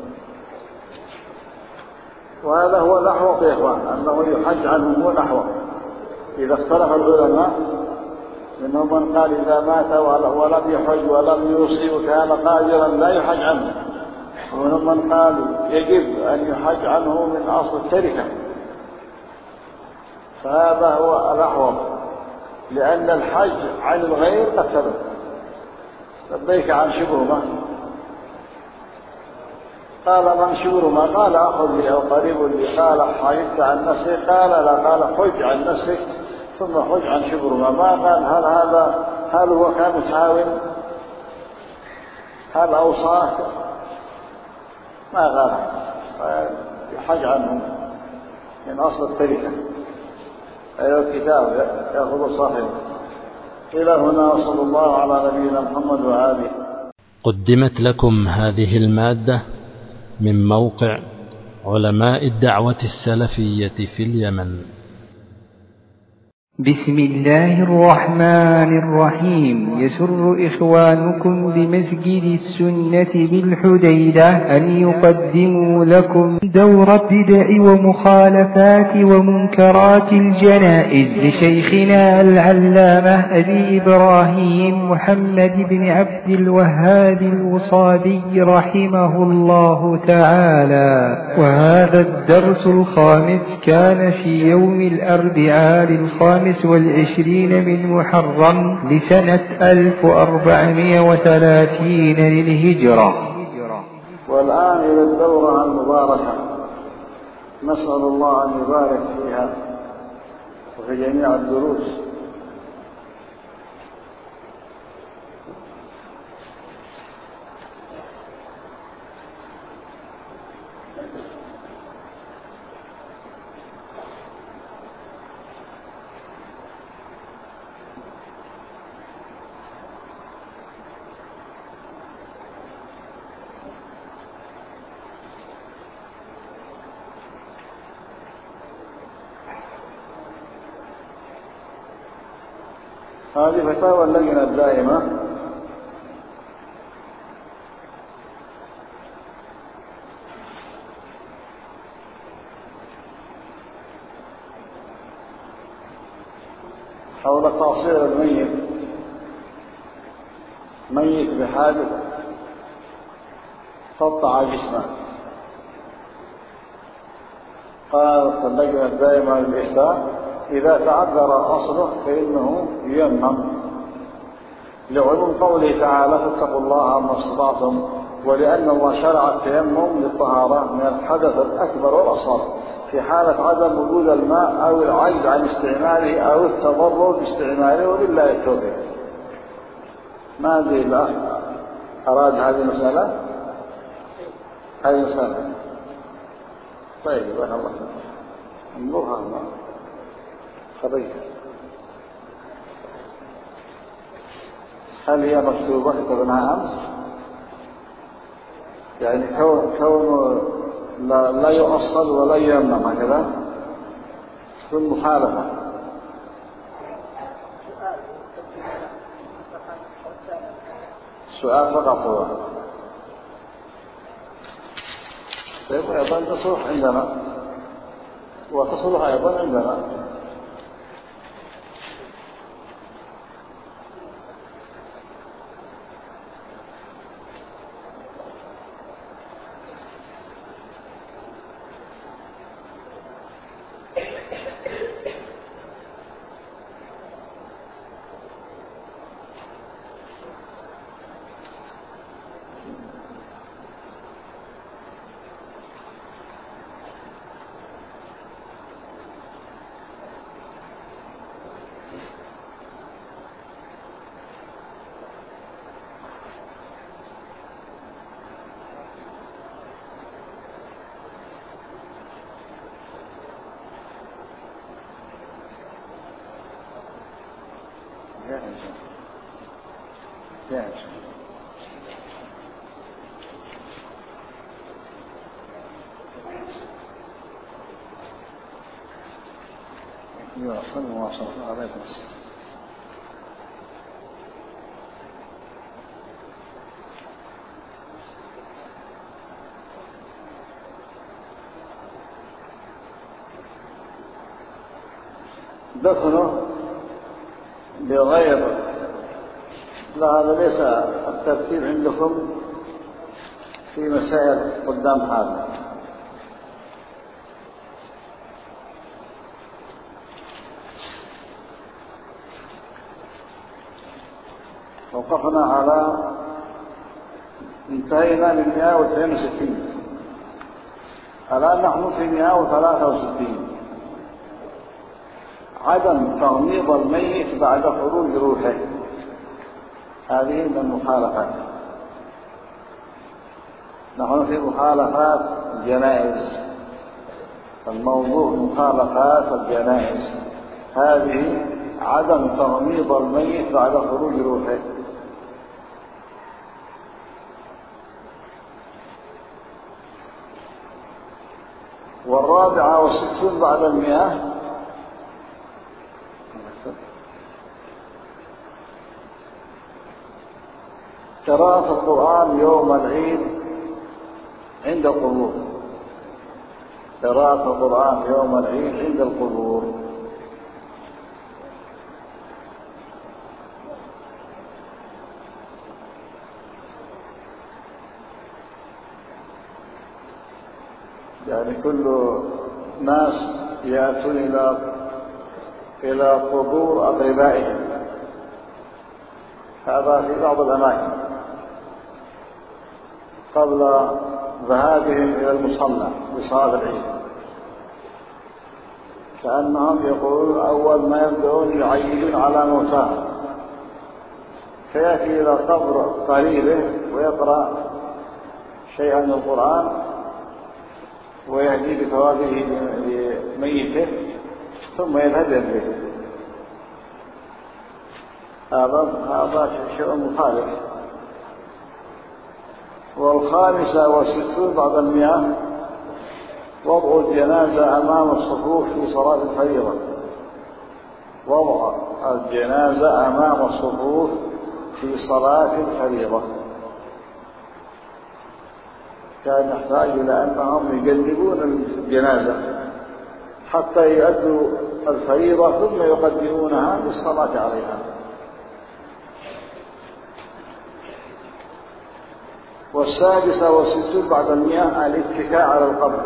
Speaker 2: وهذا هو الأحوط يا إخوان أنه يحج عنه هو الأحوط. إذا اختلف العلماء منهم من قال إذا مات ولم يحج ولم يوصي وكان قادرا لا يحج عنه، ومنهم من قال يجب أن يحج عنه من أصل التركة. فهذا هو الأحوط. لأن الحج عن الغير قد ثبت. لبيك عن شبرمة، قال من شبرمة؟ قال أخذ لي أو قريب لي. قال حجبت عن نفسك؟ قال لا. قال حج عن نفسك ثم حج عن شبرمة. ما قال هل هذا هل هو كان متعاون؟ هل أوصاه؟ ما قال. يحج عنه من أصل التركة. أيها الكتاب يأخذ صاحبه. إلى هنا وصلى الله على نبينا محمد وآله.
Speaker 3: قدمت لكم هذه المادة من موقع علماء الدعوة السلفية في اليمن.
Speaker 1: بسم الله الرحمن الرحيم. يسر إخوانكم بمسجد السنة بالحديدة أن يقدموا لكم دورة بدع ومخالفات ومنكرات الجنائز لشيخنا العلامة أبي إبراهيم محمد بن عبد الوهاب الوصابي رحمه الله تعالى. وهذا الدرس الخامس كان في يوم الأربعاء الخامس والعشرين من محرم لسنة ألف وأربعمائة وثلاثين للهجرة.
Speaker 2: والآن إلى الدورة المباركة، نسأل الله أن يبارك فيها وفي جميع الدروس. هذه فتاوى اللجنة الدائمة حول تعصير الميت ميت بحادث قطع جسمه. قالت اللجنة الدائمة للإفتاء إذا تعذر أصله فإنه ييمم، لعموم قوله تعالى فاتقوا الله ما استطعتم، ولأن الله شرع التيمم للطهارة من الحدث الأكبر والأصغر في حالة عدم وجود الماء أو العجز عن استعماله أو التضرر باستعماله، وبالله التوفيق. ما أدري الأخ أراد هذه المسألة هذه المسألة طيب وأنا الله انظرها الله خبيث. هل هي مكتوبة كتبناها أمس؟ يعني كون كون لا, لا يؤصل ولا يمنع هكذا تكون مخالفة. سؤال فقط هو. طيب أيضا تصلح عندنا وتصلح أيضا عندنا. دفنه بغير لا هذا ليس الترتيب عندكم في مسائل قدام هذا. وقفنا على انتهينا من مئة واثنين وستين. الآن نحن في مئة وثلاثة وستين. عدم تغميض الميت بعد خروج روحه، هذه من المخالفات. نحن في مخالفات الجنائز، الموضوع مخالفات الجنائز، هذه عدم تغميض الميت بعد خروج روحه. والرابعة والستون بعد المئة قراءة القرآن يوم العيد عند القبور. قراءة القرآن يوم العيد عند القبور. يعني كل ناس يأتون إلى إلى قبور أقربائهم، هذا في بعض الأماكن قبل ذهابهم إلى المصلى لصلاة العيد، كأنهم يقولون أول ما يبدأون يعيدون على موتاهم، فيأتي إلى قبر قريبه ويقرأ شيئا من القرآن ويهدي بثوابه لميته ثم يذهب به. هذا هذا شيء مخالف. والخامسة والستون بعد المئة وضع الجنازة أمام الصفوف في صلاة الفريضة. وضع الجنازة أمام الصفوف في صلاة الفريضة كان يحتاج إلى أنهم يجنبون الجنازة حتى يؤدوا الفريضة ثم يقدمونها للصلاة عليها. والسادسة والستون بعد المئة الاتكاء على القبر.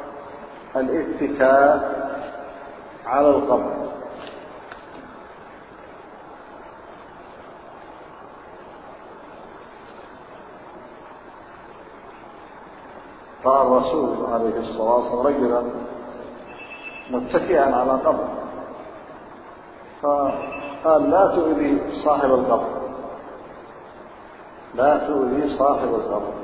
Speaker 2: الاتكاء على القبر. قال الرسول عليه الصلاة والسلام رجلا متكئا على قبر، فقال لا تؤذي صاحب القبر، لا تؤذي صاحب القبر.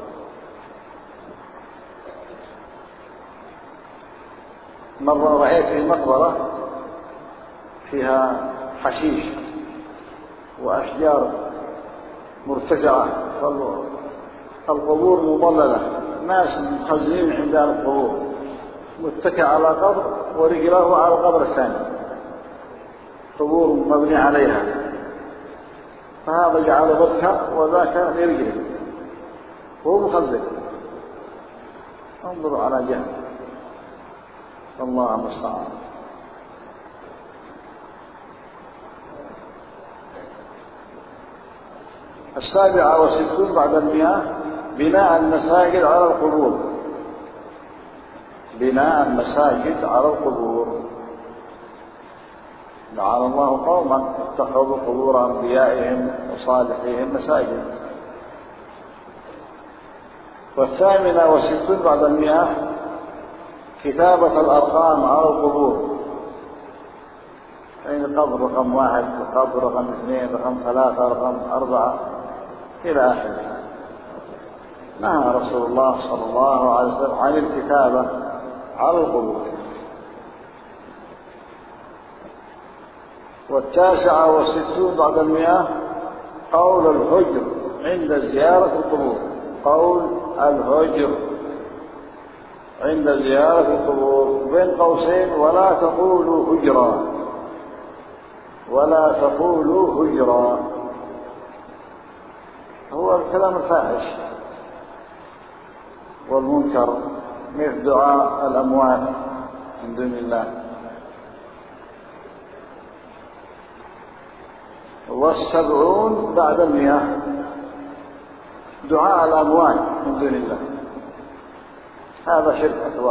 Speaker 2: مرة رأيت في مقبرة فيها حشيش وأشجار مرتفعة، القبور مضللة، ناس مخزنين عند القبور، متكئ على قبر ورجله على القبر الثاني، قبور مبني عليها، فهذا جعل ضدها وذاك يرجل وهو مخزن. انظروا على جهل، الله المستعان. السابعة والستون بعد المئة بناء المساجد على القبور. بناء المساجد على القبور. لعن الله قوما اتخذوا قبور أنبيائهم وصالحيهم مساجد. والثامنة والستون بعد المئة كتابة الأرقام على القبور، يعني قبر رقم واحد، قبر رقم اثنين، رقم ثلاثة، رقم أربعة إلى آخره. نهى رسول الله صلى الله عليه وسلم عن الكتابة على القبور. والتاسعة والستون بعد المئة قول الهجر عند زيارة القبور. قول الهجر عند زيارة القبور بين قوسين ولا تقولوا هجرا، ولا تقولوا هجرا، هو الكلام الفاحش والمنكر مثل دعاء الأموات من دون الله. والسبعون بعد المئة دعاء الأموات من دون الله، هذا شرك أكبر،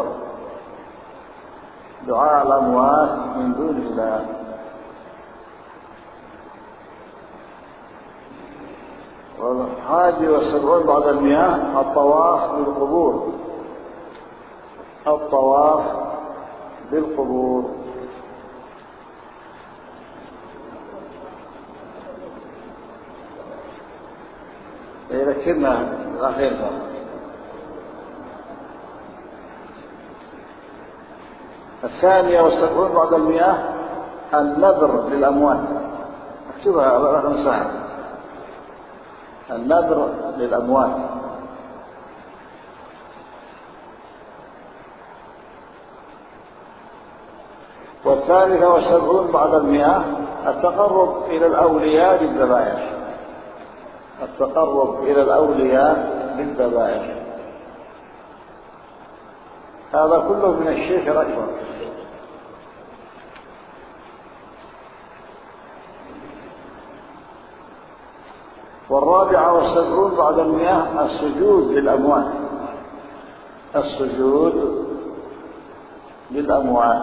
Speaker 2: دعاء الأموات من دون الله. والحادي والسبعون بعد المئة الطواف بالقبور. الطواف بالقبور. يذكرنا الأخير صار. الثانية والسبعون بعد المئة النذر للأموات. اكتبها على رقم سهل. النذر للأموات. والثالثة والسبعون بعد المئة التقرب إلى الأولياء بالذبائح. التقرب إلى الأولياء بالذبائح. هذا كله من الشرك الأكبر. والرابعة والسبعون بعد المئة السجود للأموات. السجود للأموات.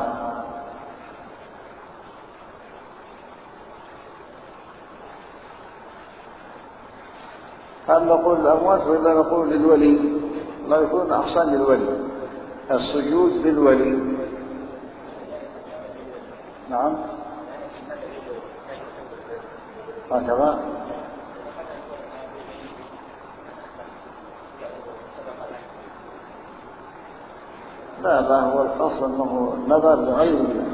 Speaker 2: هل نقول للأموات ولا نقول للولي؟ لا، يكون أحسن للولي. السجود للولي. نعم هكذا. لا لا، هو الأصل أنه نذر لغير الله.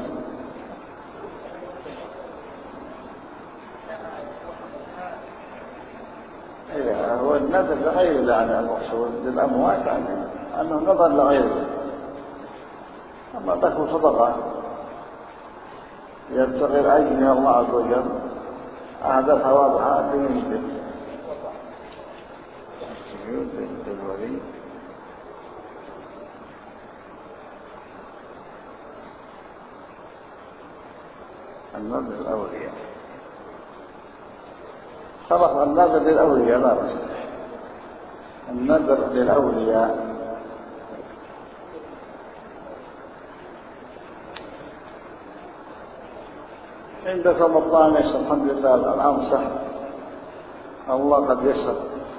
Speaker 2: إيه، هو النذر لغير الله يعني المقصود للأموات يعني أنه نذر لغير الله. أما ذاك صدقة يبتغي الأجر من الله عز وجل أهدفها واضحة بمثل السجود للولي. النذر للأولياء. خلق النذر للأولياء لا بس. النذر للأولياء. عندك مطلع يسر الحمد لله الآن سهل. الله قد يسر.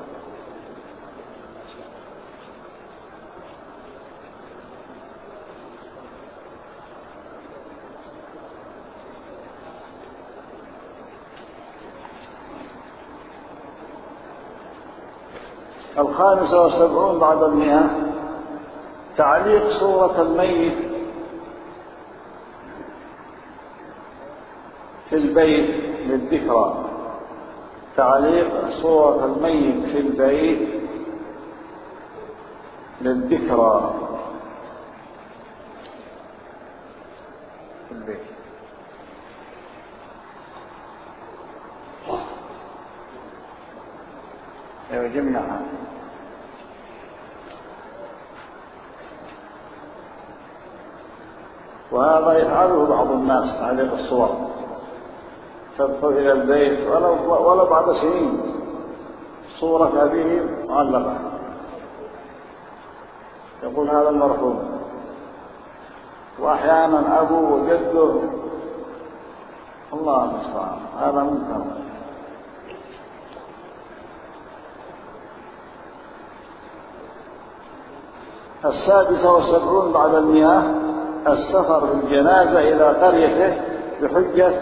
Speaker 2: الخامسة والسبعون بعد المئة تعليق صورة الميت في البيت للذكرى. تعليق صورة الميت في البيت للذكرى. في البيت. ايوه جمعها. وهذا يفعله بعض الناس تعليق الصور. تدخل إلى البيت ولو, ولو بعد سنين صورة أبيه معلقة، يقول هذا المرحوم. وأحيانا أبوه وجده، الله المستعان، هذا منكر. السادسة والسبعون بعد المئة السفر بالجنازة إلى قريته بحجة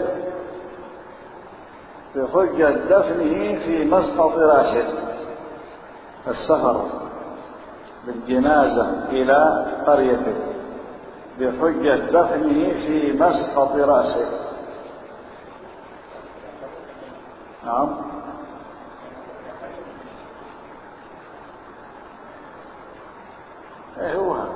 Speaker 2: بحجة دفنه في مسقط راسه. السفر بالجنازة إلى قريته بحجة دفنه في مسقط راسه. نعم. ايه هو هذا.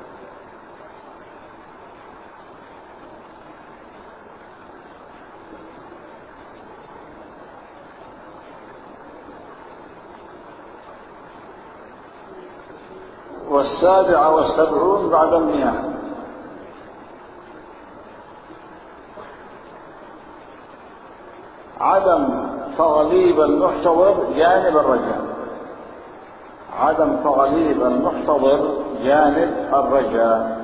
Speaker 2: والسابعة والسبعون بعد المئة عدم تغليب المحتضر جانب الرجاء. عدم تغليب المحتضر جانب الرجاء.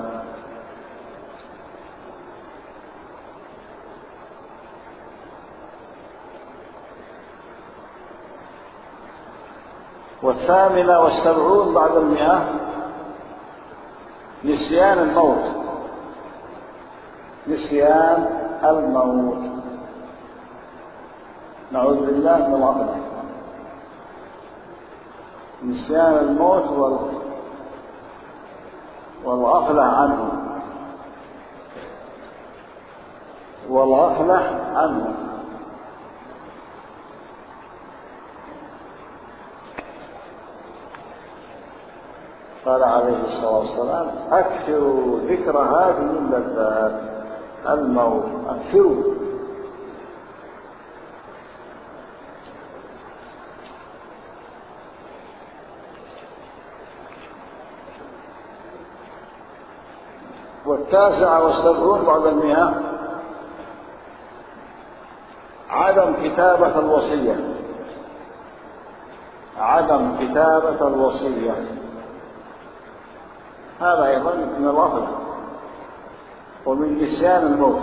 Speaker 2: والثامنة والسبعون بعد المئة نسيان الموت. نسيان الموت، نعوذ بالله من الغفلة. نسيان الموت والغفلة عنه والغفلة عنه. قال عليه الصلاة والسلام: أكثروا ذكر هذه اللذات، الموت، أكثروا. والتاسعة والسبعون بعد المئة عدم كتابة الوصية. عدم كتابة الوصية هذا أيضا من الغفلة ومن نسيان الموت.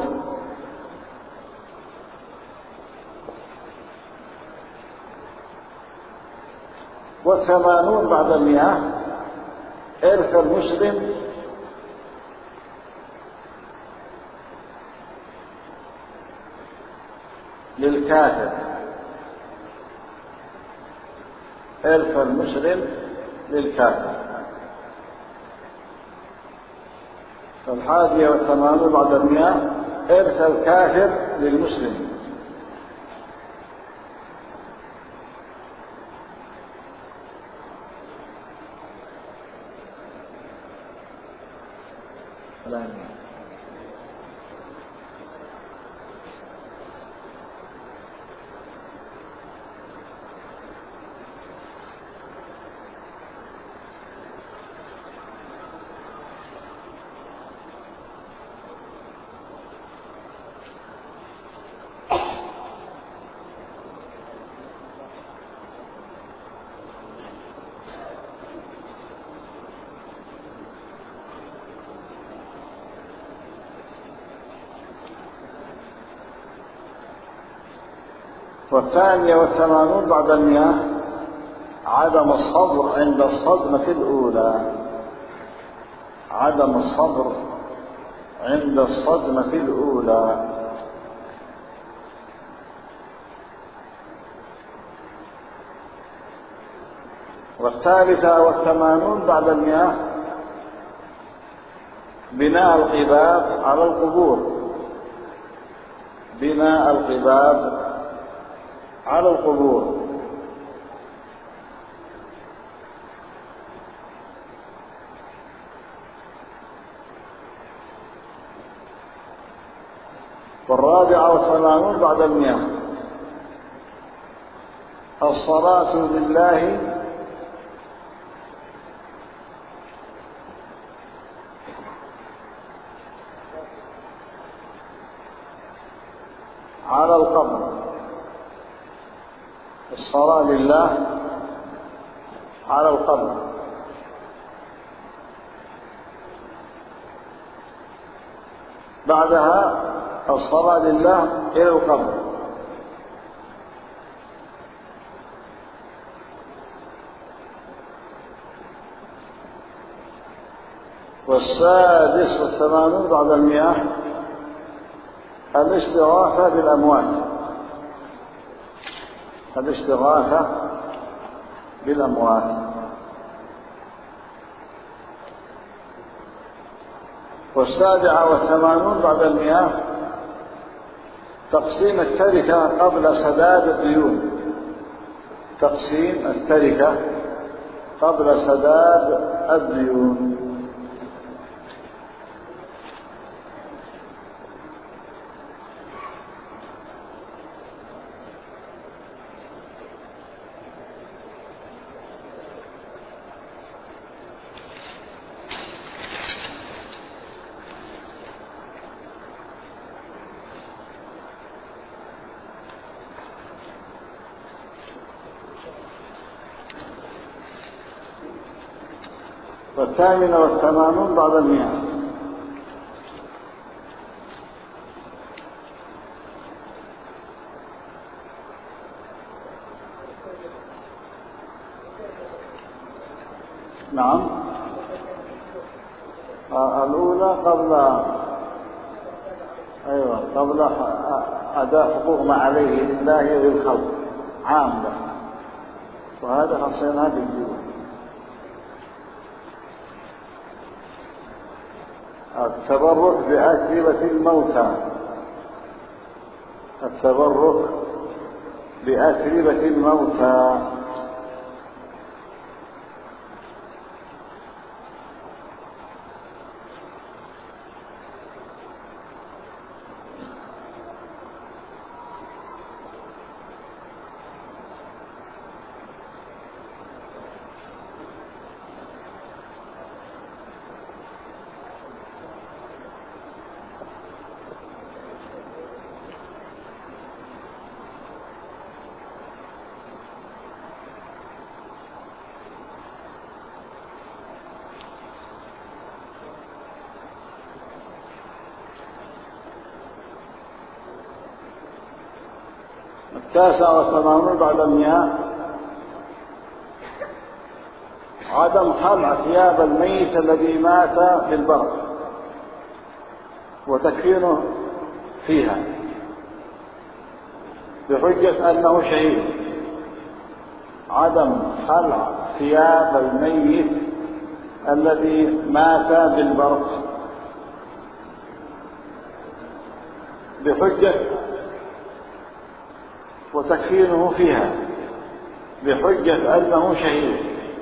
Speaker 2: والثمانون بعد المئة إرث المسلم للكافر. إرث المسلم للكافر. الحادية والثمانون بعد المئة إرث الكافر للمسلم. والثانية والثمانون بعد المئة عدم الصبر عند الصدمة الأولى. عدم الصبر عند الصدمة الأولى. والثالثة والثمانون بعد المئة بناء القباب على القبور. بناء القباب على القبور. والرابعة والثمانون بعد المئة الصلاة لله على القبر. الصلاة لله على القبر. بعدها الصلاة لله إلى القبر. والسادس والثمانون بعد المئة الاستغاثة بالأموات. الاستغاثة بالأموات. والسابعة والثمانون بعد المئة تقسيم التركة قبل سداد الديون. تقسيم التركة قبل سداد الديون. والثامنة والثمانون بعد المئة نعم. الأولى قبل أيوة قبل أداء حقوق ما عليه لله وللخلق عام له، وهذا خصيناه بالجوع. التبرك بأتربة الموتى، التبرك بأتربة الموتى. التاسع والثمانون بعد المئة عدم خلع ثياب الميت الذي مات بالبرد وتكفينه فيها بحجة أنه شهيد. عدم خلع ثياب الميت الذي مات بالبرد بحجة وتكفينه فيها بحجة أنه شهيد.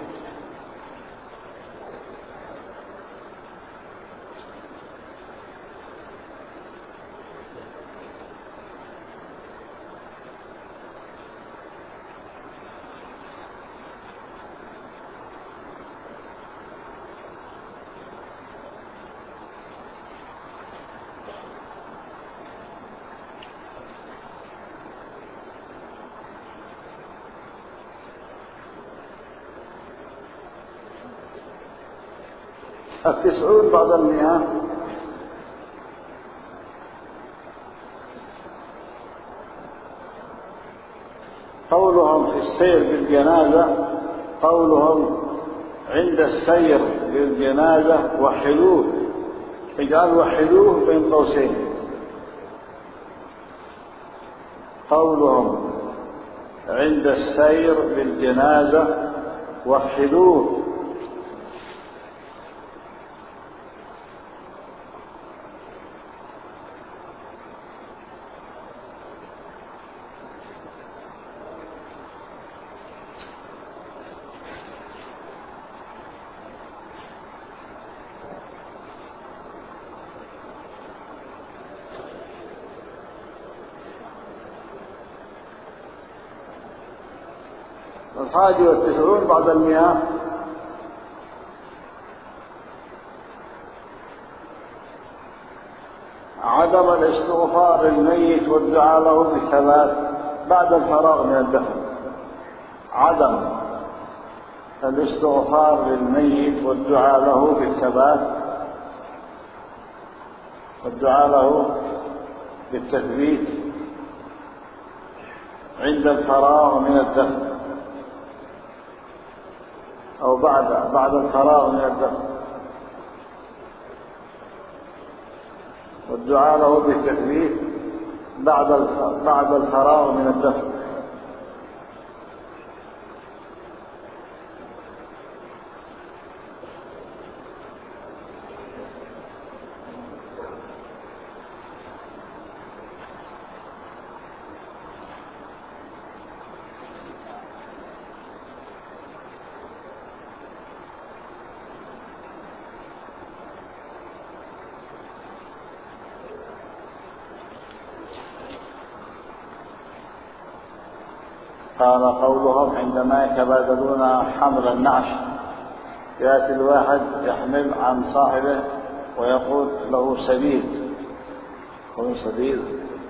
Speaker 2: التسعون بعد المئة قولهم في السير بالجنازة، قولهم عند السير بالجنازة وحدوه، اجعل وحدوه بين قوسين. قولهم عند السير بالجنازة وحدوه الحادي والتسعون بعد المئة عدم الاستغفار للميت والدعاء له بالثبات بعد الفراغ من الدفن. عدم الاستغفار للميت والدعاء له بالثبات والدعاء له بالتثبيت عند الفراغ من الدفن أو بعد بعد الفراغ من الدفن، والدعاء له بالتثبيت بعد بعد الفراغ من الدفن. قال قولهم عندما يتبادلون حمل النعش يأتي الواحد يحمل عن صاحبه ويقول له سبيل، يقول سبيل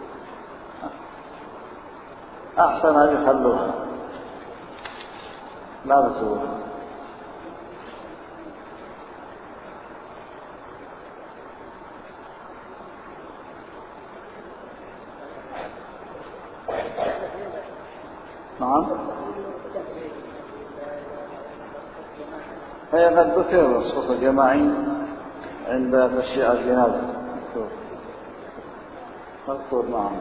Speaker 2: أحسن هذه خلوها لا بتقولها. نعم هي قد ذكر الصوت الجماعي عند تشييع الجنازة، مذكور معه.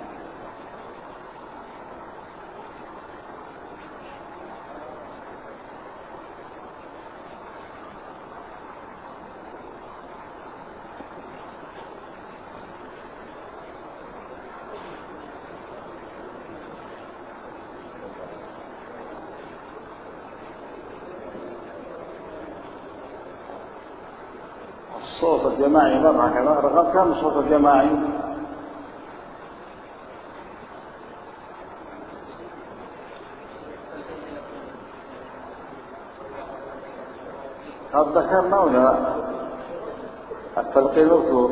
Speaker 2: الصوت الجماعي مرة كذا. رقم كم الصوت الجماعي؟ قد ذكرنا ولا التلقين مذكور؟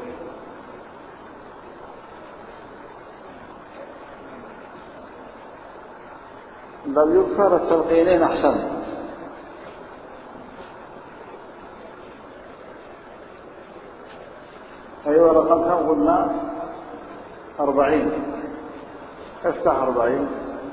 Speaker 2: لو يذكر التلقينين أحسن. أيوة رقم كم قلنا؟ أربعين. افتح أربعين.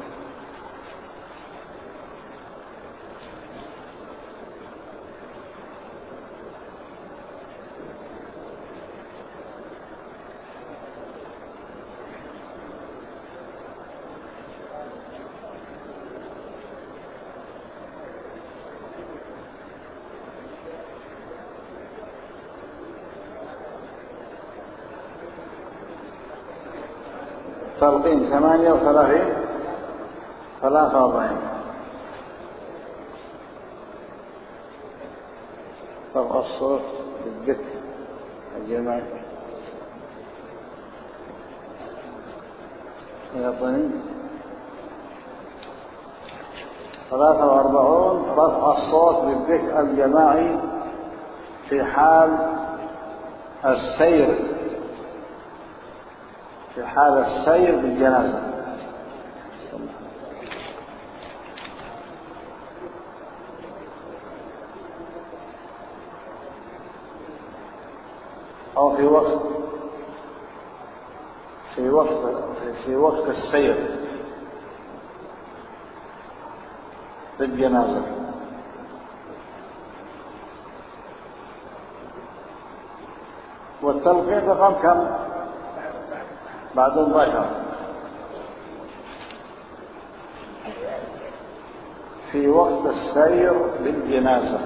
Speaker 2: تلقين ثمانية وثلاثين ثلاثة وأربعين. طب الصوت بالذكر الجماعي يعطيني ثلاثة وأربعون. رفع الصوت بالذكر الجماعي في حال السير في حال السير بالجنازة أو في وقت في وقت في وقت السير بالجنازة. والتلقين رقم كم؟ بعد الظهر في وقت السير بالجنازة.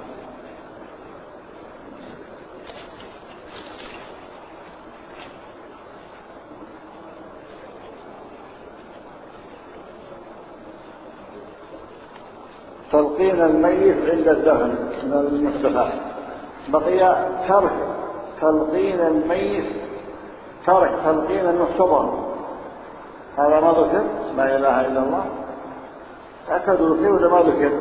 Speaker 2: تلقين الميت عند الدفن من المحدثات. بقي ترك تلقين الميت ترك تلقين المحتضر. هذا ما ذكر. لا إله إلا الله. أكدوا ذكر ولا ما ذكر؟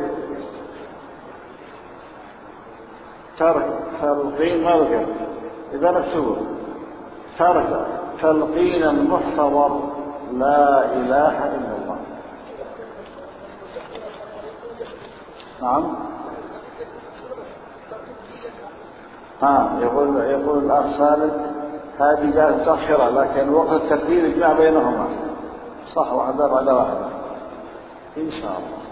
Speaker 2: ترك تلقين ما ذكر. إذا نكتبه ترك تلقين المحتضر لا إله إلا الله. نعم. ها يقول يقول الأخ سالم هذه جاءت متأخرة لكن وقت التكبير يجمع بينهما. صح. واحدة بعد واحدة إن شاء الله.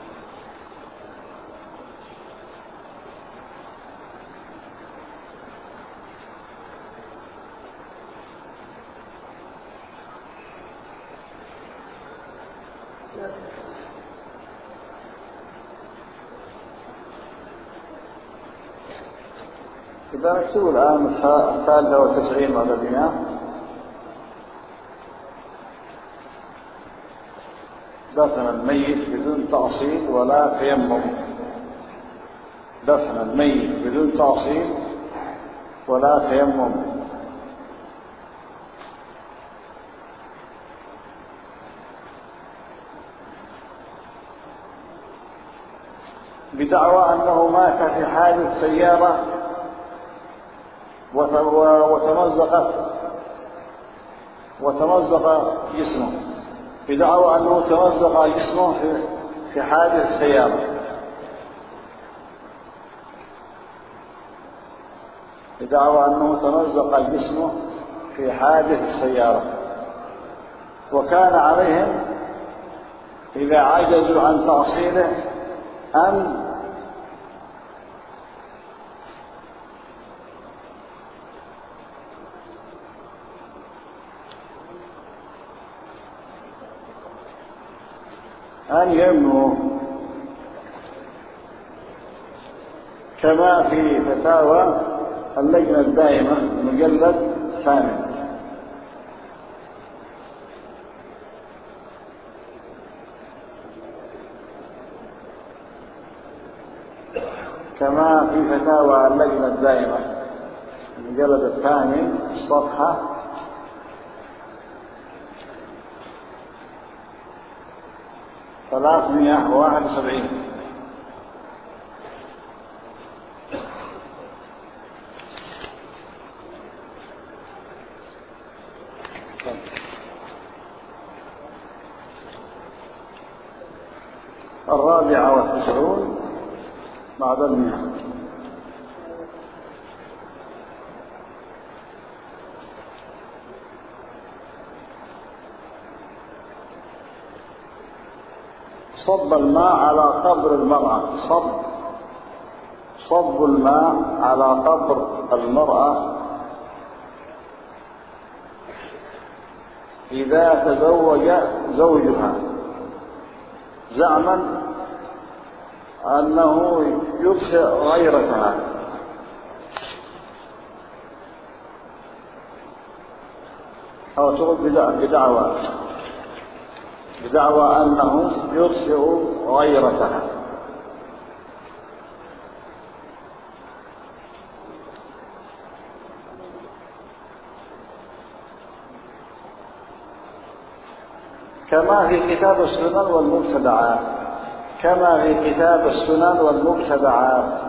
Speaker 2: إذا نكتب الآن الثالثة والتسعين بعد المئة. دفن الميت بدون تأصيل ولا تيمم. دفن الميت بدون تأصيل ولا تيمم. بدعوى أنه مات في حادث سيارة وتمزقت وتمزق جسمه. بدعوى أنه تمزق جسمه في في حادث سيارة. بدعوى أنه تمزق جسمه في حادث سيارة. وكان عليهم إذا عجزوا عن تأصيله أن أن ينمو كما في فتاوى اللجنة الدائمة المجلد الثاني. كما في فتاوى اللجنة الدائمة المجلد الثاني الصفحة ثلاثمائة وواحد وسبعين. الرابعة والتسعون بعد المئة. صب الماء على قبر المرأة. صب صب الماء على قبر المرأة إذا تزوج زوجها زعما أنه يطفئ غيرتها أو تقول بدعوى بدعوى أنه يطفئ غيرتها. كما في كتاب السنن والمبتدعات. كما في كتاب السنن والمبتدعات.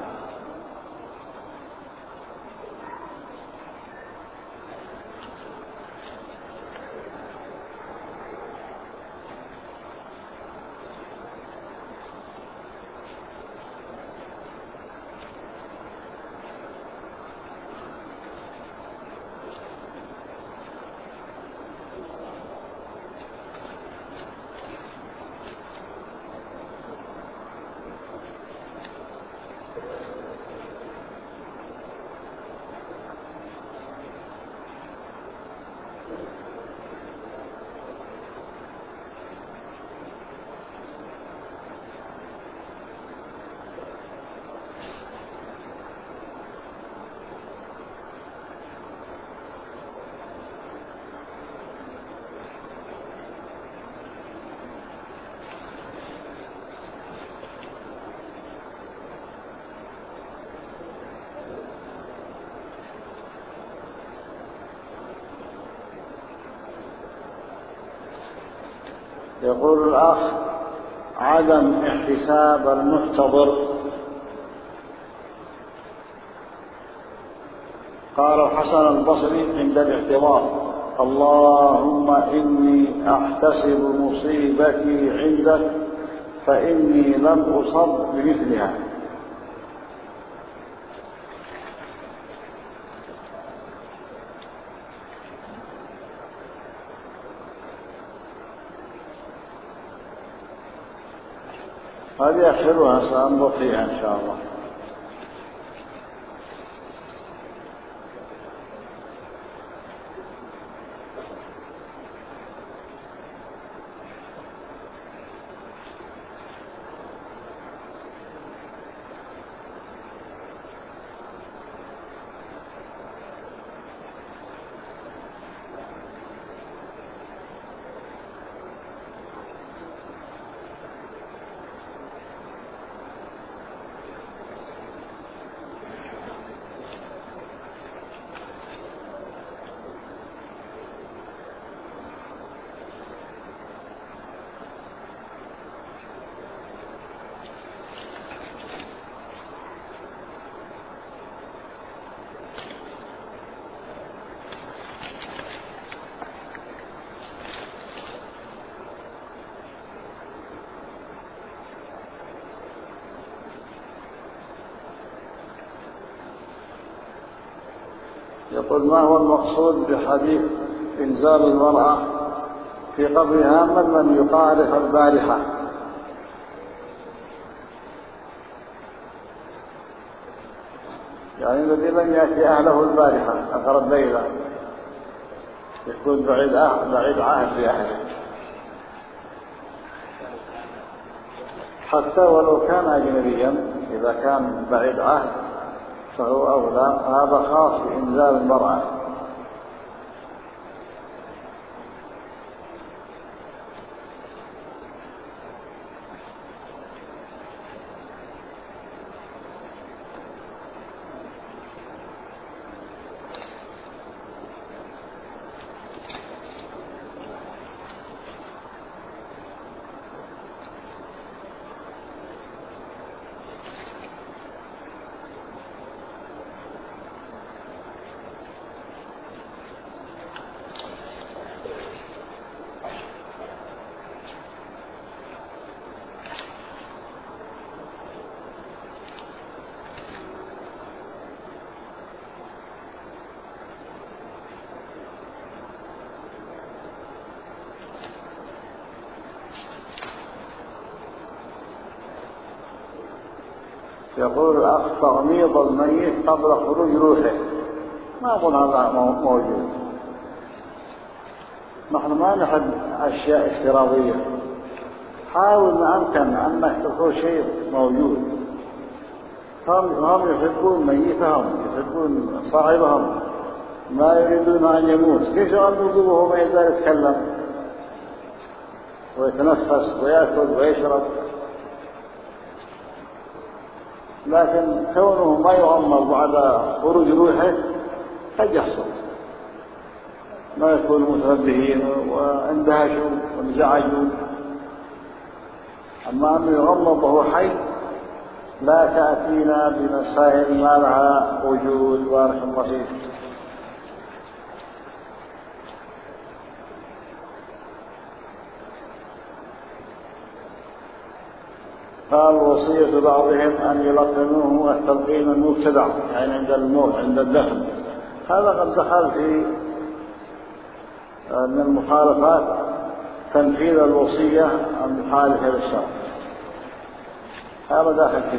Speaker 2: يقول الأخ: عدم احتساب المحتضر. قال الحسن البصري عند الاحتضار: اللهم إني أحتسب مصيبتي عندك فإني لم أصب بمثلها. هذه أحلها سأنظر فيها إن شاء الله. يقول: ما هو المقصود بحديث إنزال المرأة في قبرها من لم يقارف البارحة؟ يعني الذي لم يأتي أهله البارحة آخر الليلة يكون بعيد بعيد عهد بأهله. حتى ولو كان أجنبيا إذا كان بعيد عهد فهو أولى. هذا خاص بإنزال المرأة. يقول الأخ تغميض الميت قبل خروج روحه، ما أقول هذا موجود. نحن ما نحب أشياء افتراضية. حاول ما أمكن أنك تقول شيء موجود. هم هم يحبون ميتهم، يحبون صاحبهم، ما يريدون أن يموت. كيف يغمضوه وهو ما يزال يتكلم ويتنفس ويأكل ويشرب؟ لكن كونه ما يغمض بعد خروج روحه قد يحصل، ما يكونوا متنبهين واندهشوا وانزعجوا. أما أنه يغمض وهو حي لا تأتينا بمسائل ما لها وجود. بارك الله فيك. قال وصية بعضهم أن يلقنوه التلقين المبتدع، يعني عند الموت عند الدفن. هذا قد دخل في من المخالفات تنفيذ الوصية المخالفة للشرع، هذا داخل فيه.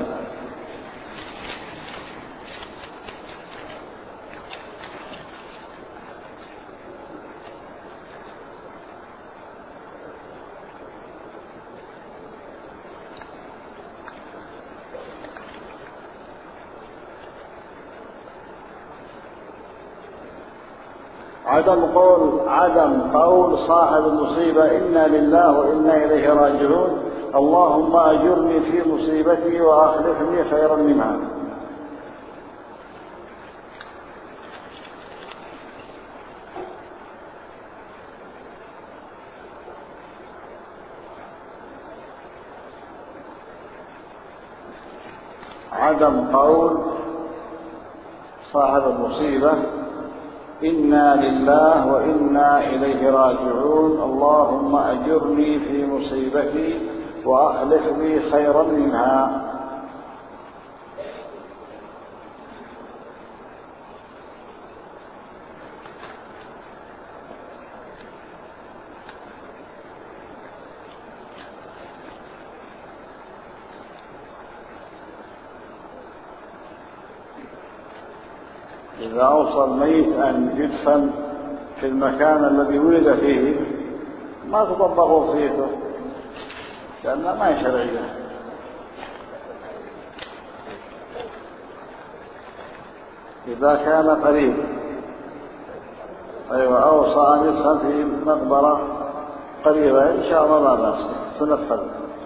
Speaker 2: عدم قول عدم قول صاحب المصيبة إنا لله وإنا إليه راجعون اللهم أجرني في مصيبتي وأخلفني خيرا منها. عدم قول صاحب المصيبة إنا لله وإنا إليه راجعون اللهم أجرني في مصيبتي وأخلف لي خيرا منها. إذا أوصى الميت أن يدفن في المكان الذي ولد فيه ما تطبق وصيته لأنها ما هي شرعية. إذا كان قريب أيوة أوصى أن يدفن في مقبرة قريبة إن شاء الله لا بأس تنفذ.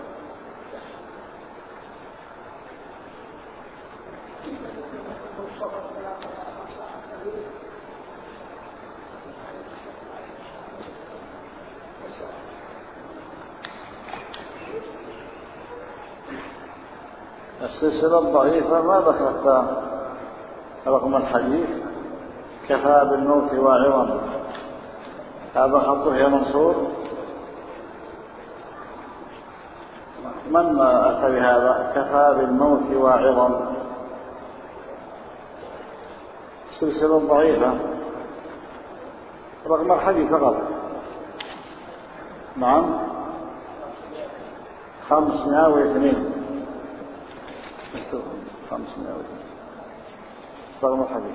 Speaker 2: السلسلة الضعيفة ما ذكرت رقم الحديث كفى بالموت واعظا، هذا خطه يا منصور. من أتى بهذا كفى بالموت واعظا؟ سلسلة ضعيفة رقم الحديث فقط. نعم خمسمائة واثنين خمسمائة واثنين رقم الحديث.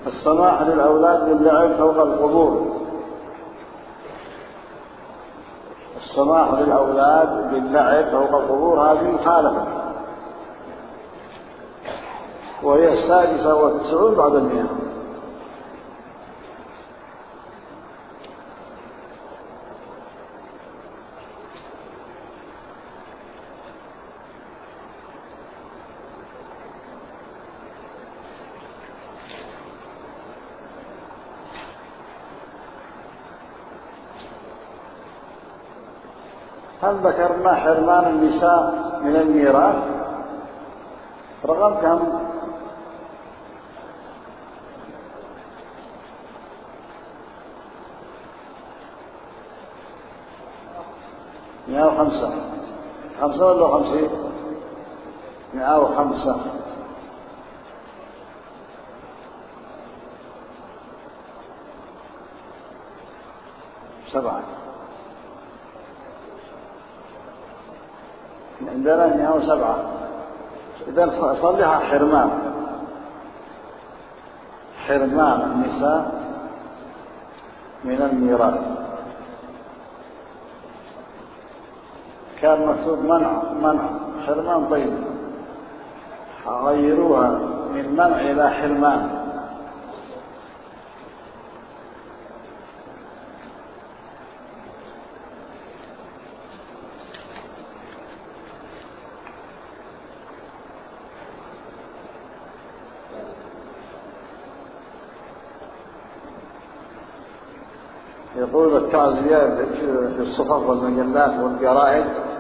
Speaker 2: السماح للأولاد باللعب فوق القبور. السماح للأولاد باللعب فوق القبور هذه مخالفة، وهي السادسة والتسعون بعد المئة. هل ذكرنا حرمان النساء من الميراث؟ رقم كم؟ مئة وخمسة. خمسة ولا خمسين؟ مئة وخمسة. سبعة. عندنا مئة وسبعة. إذا صلها حرمان. حرمان النساء من الميراث. كان مكتوب منع منع حرمان. طيب غيروها من منع إلى حرمان. يقول التعزيات في الصحف والمجلات والجرائد،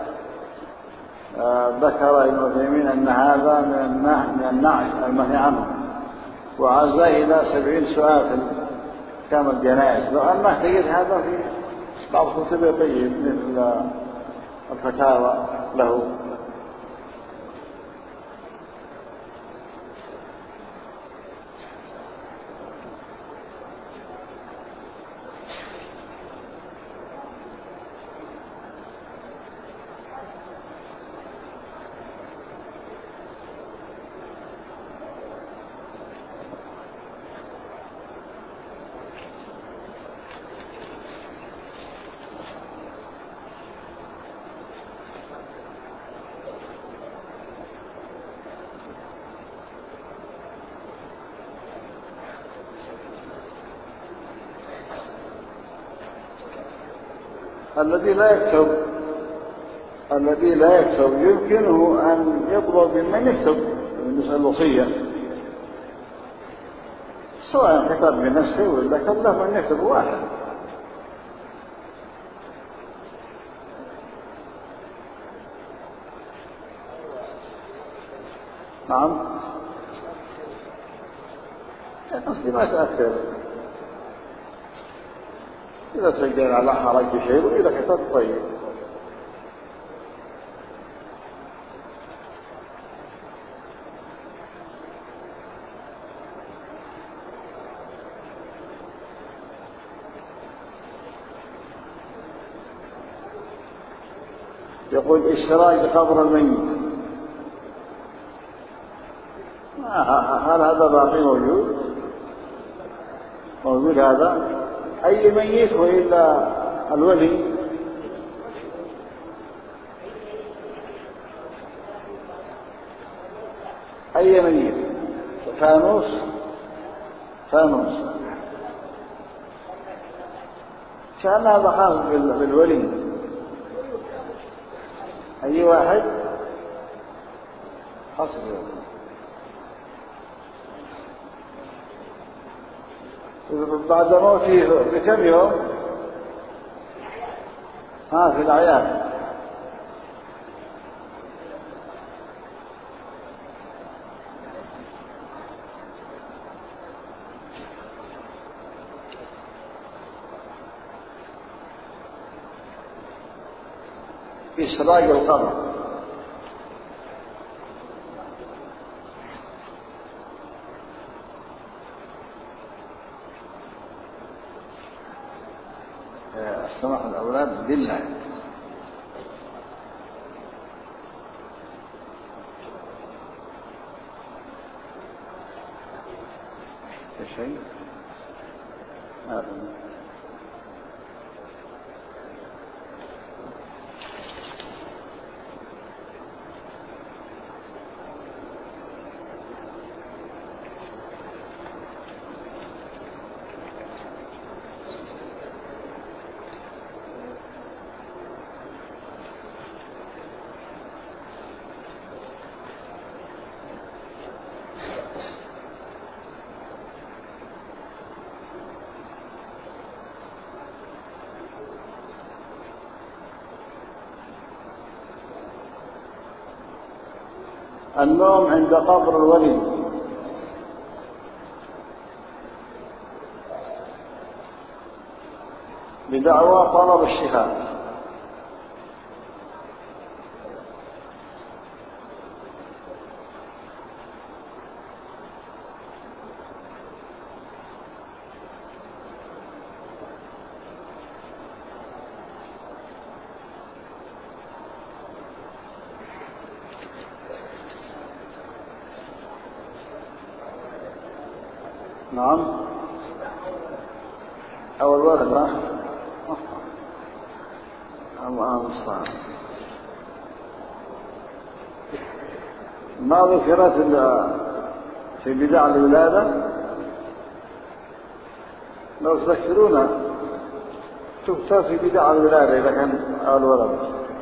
Speaker 2: آه ذكر ابن عثيمين أن هذا من النعي المنهي عنه، وعزى إلى سبعين سؤال في كام الجنائز. لو أنه تجد هذا في بعض كتب طيب مثل الفتاوى له. الذي لا يكتب الذي لا يكتب يمكنه أن يطلب ممن يكتب بالنسبة للوصية، سواء كتب بنفسه ولا كلف من يكتب واحد. نعم، قصدي ما تأثر إذا سجل على حرج شيء، وإذا كتب طيب. يقول اشتراك بقبر الميت، هل هذا باقي موجود؟ موجود هذا؟ أي ميت وإلا الولي؟ أي ميت؟ فانوس فانوس كان هذا خاص بالولي. أي واحد خاص بالولي. بعد موته بكم يوم؟ ها في الأعياد. إسراج القبر. السماح الأولاد بالله. شيء هذا النوم عند قبر الولي بدعوى طلب الشفاء. نعم أو الولد الله المستعان. ما ذكرت في بدع الولادة، لو تذكرونا تكتب في بدع الولادة إذا كان الولد.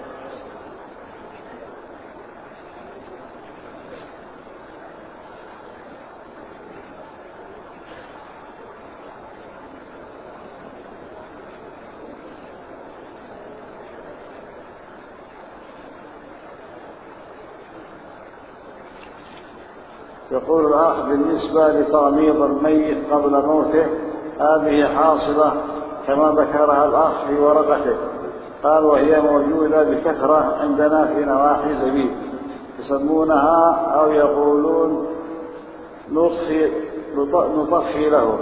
Speaker 2: يقول الأخ بالنسبة لتغميض الميت قبل موته هذه حاصلة كما ذكرها الأخ في ورقته، قال وهي موجودة بكثرة عندنا في نواحي زبيب يسمونها أو يقولون نطفي, نطفي له.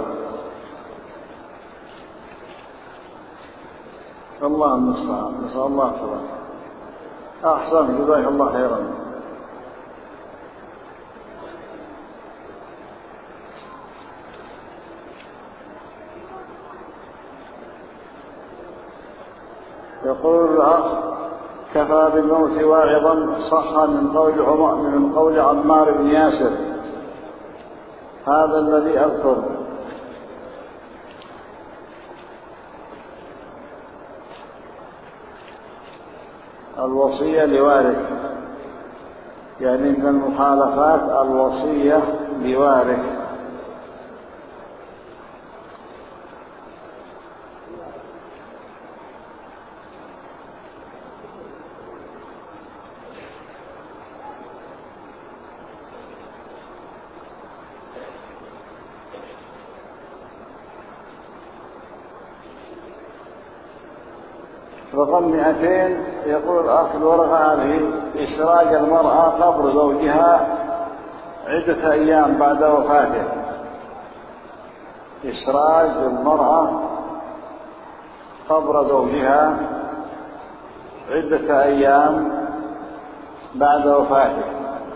Speaker 2: الله المستعان، نسأل الله خيرا. أحسن، جزاك الله خيرا. يقول الأخ كفى بالموت واعظا صح من قول من قول عمار بن ياسر هذا الذي أذكر. الوصية لوارث، يعني من المخالفات الوصية لوارث. رقم مئتين يقول الأخ الورقة هذه إسراج المرأة قبر زوجها عدة أيام بعد وفاته. إسراج المرأة قبر زوجها عدة أيام بعد وفاته.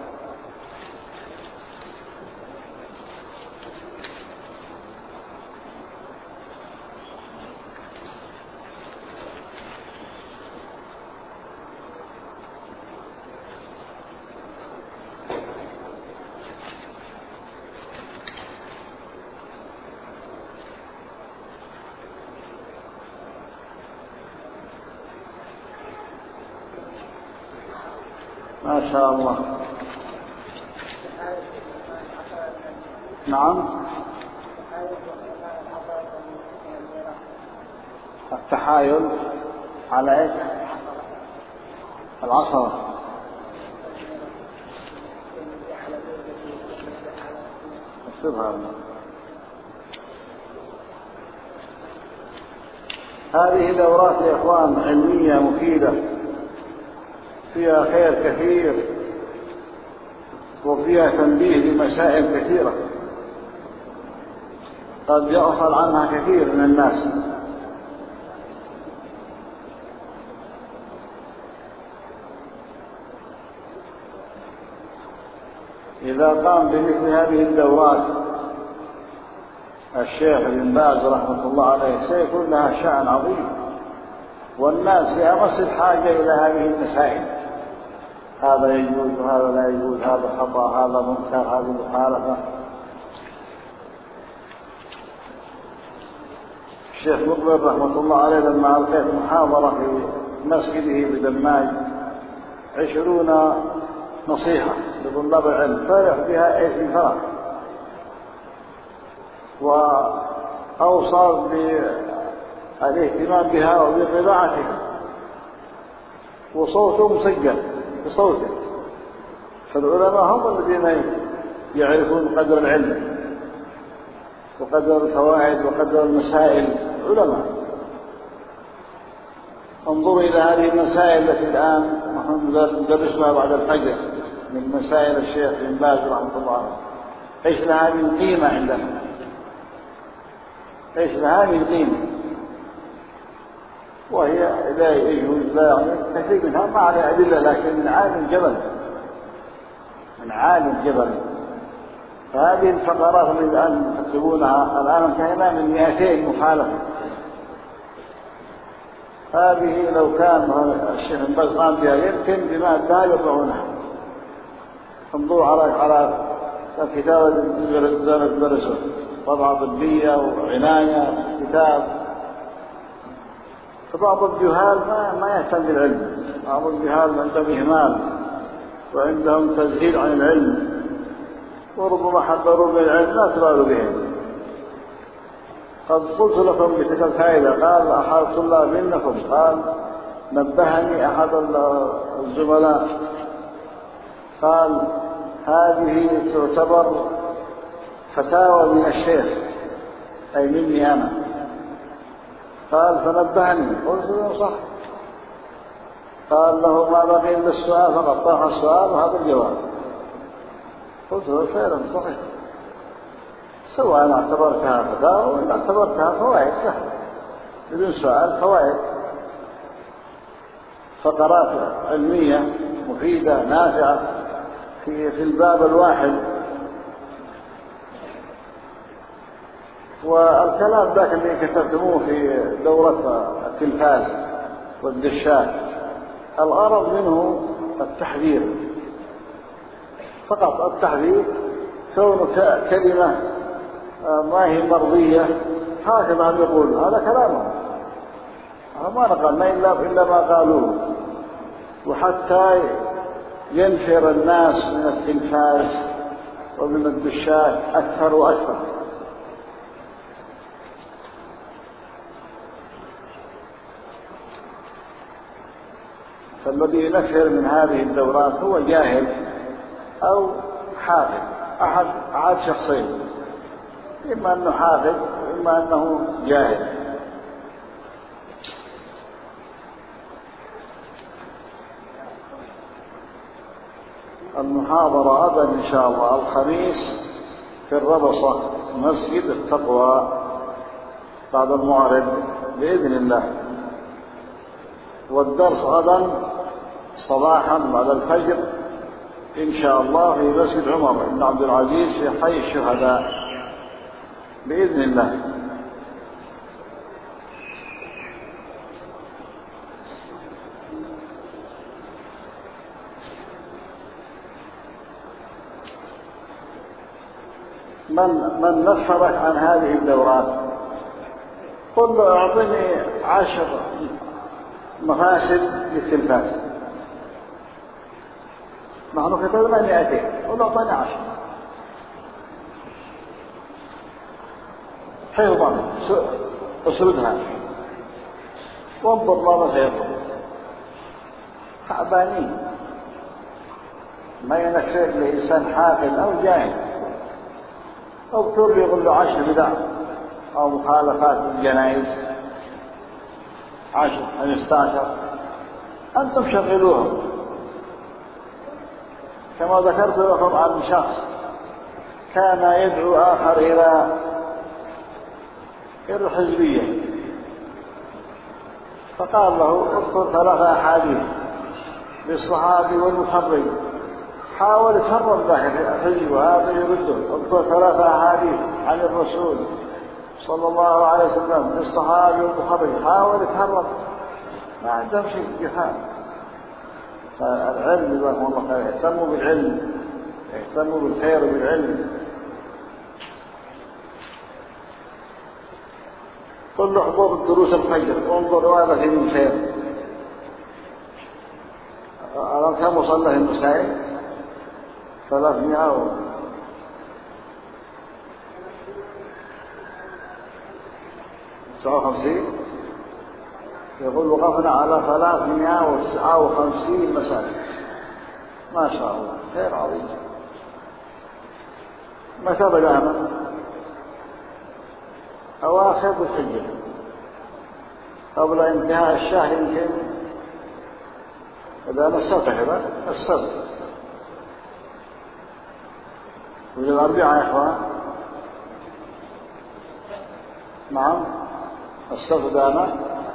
Speaker 2: ما شاء الله. نعم، التحايل على ايش؟ العصر. هذه دورات يا اخوان علمية مفيدة فيها خير كثير وفيها تنبيه لمسائل كثيرة قد يغفل عنها كثير من الناس. إذا قام بمثل هذه الدورات الشيخ ابن باز رحمة الله عليه سيكون لها شأن عظيم، والناس في أمس الحاجة إلى هذه المسائل، هذا يجوز وهذا لا يجوز، هذا خطأ هذا منكر هذه مخالفة. الشيخ مقبل رحمة الله عليه لما ألقيت محاضرة في مسجده بدماج عشرون نصيحة لطلاب العلم فرح بها ايش الفرح، وأوصى بالاهتمام بها وبطباعتها، وصوته مسجل بصوته. فالعلماء هم الذين يعرفون قدر العلم وقدر الفوائد وقدر المسائل، علماء. انظروا إلى هذه المسائل التي الآن نحن ندرسها بعد الفجر من مسائل الشيخ ابن باز رحمه الله عليه، ايش لها من قيمة عندنا، ايش لها من قيمة، وهي لا يجوز لا يعني كثير منها ما عليها أدلة، لكن من عالم جبل من عالم جبل. فهذه الفقرات اللي الآن تكتبونها الآن انتهينا من مئتين مخالفة، هذه لو كان الشيخ ابن باز قام بها يمكن بما ادعى يضعونها. انظروا على على الكتاب الذي درسه، طبعة طبية وعناية كتاب. فبعض الجهال ما ما يهتم بالعلم، بعض الجهال عندهم إهمال وعندهم تزهيد عن العلم، وربما حضروا بالعلم لا تبالوا بهم. قد قلت لكم بتلك الفائدة، قال أحد الطلاب منكم قال نبهني أحد الزملاء قال هذه تعتبر فتاوى من الشيخ أي مني أنا، قال فنبهني قلت له صح، قال له ما بقي إلا السؤال فقط، طرح السؤال وهذا الجواب. قلت له فعلا صحيح، سواء اعتبرتها فتاوى ولا اعتبرتها فوائد سهل بدون سؤال، فوائد فقرات علمية مفيدة نافعة في في الباب الواحد. والكلام ذاك اللي كتبتموه في دورة التلفاز والدشات الغرض منه التحذير فقط، التحذير، كون كلمة ما هي مرضية هكذا يقول هذا كلامه، ما نقلنا إلا إلا ما قالوه، وحتى ينفر الناس من التلفاز ومن الدشات أكثر وأكثر. فالذي ينفر من هذه الدورات هو جاهل أو حافظ، أحد أحد شخصين، إما أنه حافظ وإما أنه جاهل. المحاضرة غدا إن شاء الله الخميس في الربصة مسجد التقوى بعد المعرض بإذن الله، والدرس غدا صباحا بعد الفجر إن شاء الله في مسجد عمر بن عبد العزيز في حي الشهداء بإذن الله. من من نفرك عن هذه الدورات قل له أعطني عشر مفاسد للتلفاز، نحن كتبنا مئتين قل له أعطني عشر حفظا أسردها وانظر ماذا سيقول. تعبانين ما ينفع لإنسان حافظ أو جاهل أو كل يقول له عشر بدع أو مخالفات الجنائز عشر خمستاشر، أنتم شغلوهم. كما ذكرت لكم عن شخص كان يدعو آخر إلى إلى الحزبية، فقال له اذكر ثلاثة أحاديث للصحابي والمخرج، حاول يتهرب ذاك الحزب وهذا يرده، اذكر ثلاثة أحاديث عن الرسول صلى الله عليه وسلم الصحابي والمخرج حاول يتهرب ما عندهم شيء يحاول. فالعلم جزاكم الله خير اهتموا بالعلم، اهتموا بالخير بالعلم. كل حضور دروس الفجر انظروا هذا في من خير. ألم كم وصل له المسائل ثلاثمائة وتسعة وخمسين، يقول وقفنا على ثلاثمائة وتسعة وخمسين مسألة. ما شاء الله خير عظيم. متى بدأنا؟ أواخر الحجة قبل انتهاء الشهر يمكن بدأنا السبت كذا السبت والأربعاء يا إخوان. نعم السبت بدأنا.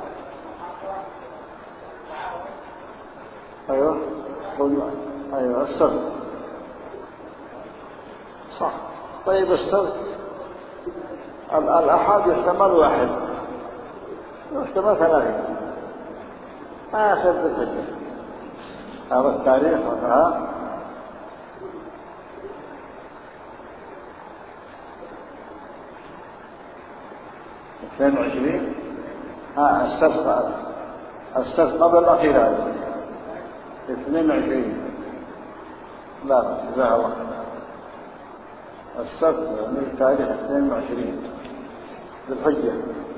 Speaker 2: أيوه قلنا أيوه السبت صح. طيب السبت الأحد يحتمل واحد يحتمل ثلاثة آخر الحجة. هذا التاريخ هذا اثنين وعشرين. ها السبت السبت قبل الأخير هذا اثنين وعشرين. لا جزاه الله السبت من تاريخ اثنين وعشرين بالحجة.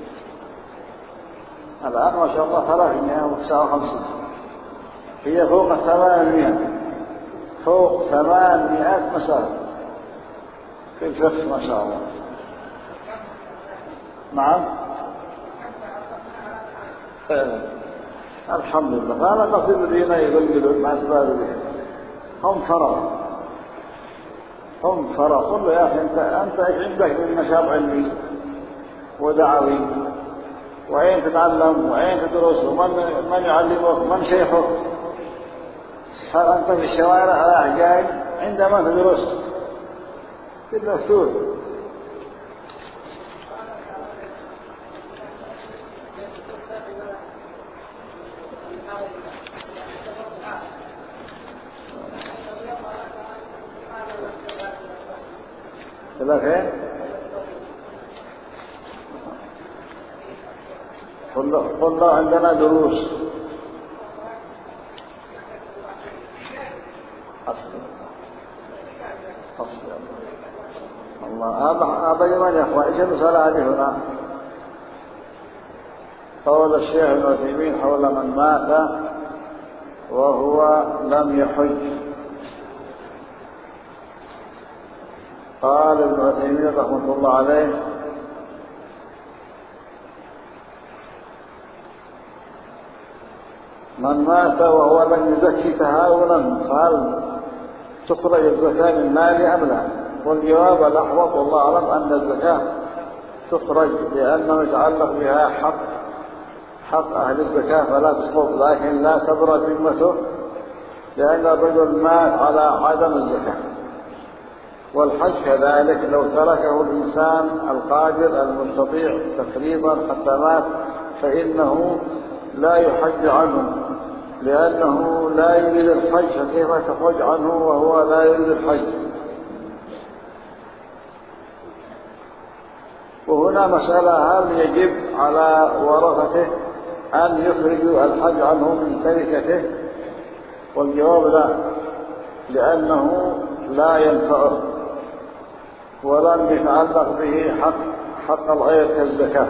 Speaker 2: الآن ما شاء الله ثلاثمائة وتسعة وخمسين. هي فوق ثمانمائة فوق ثمانمائة مسألة في الفقه ما شاء الله. نعم الحمد لله. فأنا قصد الذين يقلقلون مع أسباب الدين هم فرغ هم فرغ. قل له يا أخي أنت أنت إيش عندك من نشاط علمي ودعوي؟ وأين تتعلم وأين تدرس ومن من يعلمك من شيخك؟ هل أنت في الشوارع رايح جاي عندما تدرس كله مفتوح. ثلاثة قل له قل له عندنا دروس. أصل أصل الله هذا هذا يمان يا أخوان. إيش المسألة هذه هنا؟ قول الشيخ ابن عثيمين حول من مات وهو لم يحج. قال ابن عثيمين رحمه الله عليه من مات وهو لم يزكي تهاونا فهل تخرج الزكاة من مال أم لا؟ والجواب الأحوط والله أعلم أن الزكاة تخرج لأنه يتعلق بها حق حق أهل الزكاة فلا تسقط، لكن لا تبرأ ذمته لأن الرجل مات على عدم الزكاة. والحج كذلك لو تركه الإنسان القادر المستطيع تفريطا حتى مات فإنه لا يحج عنه لأنه لا يريد الحج، فكيف تحج عنه وهو لا يريد الحج؟ وهنا مسألة هل يجب على ورثته أن يخرجوا الحج عنه من تركته؟ والجواب لا، لأنه لا ينفعه ولم يتعلق به حق حق الغير كالزكاة.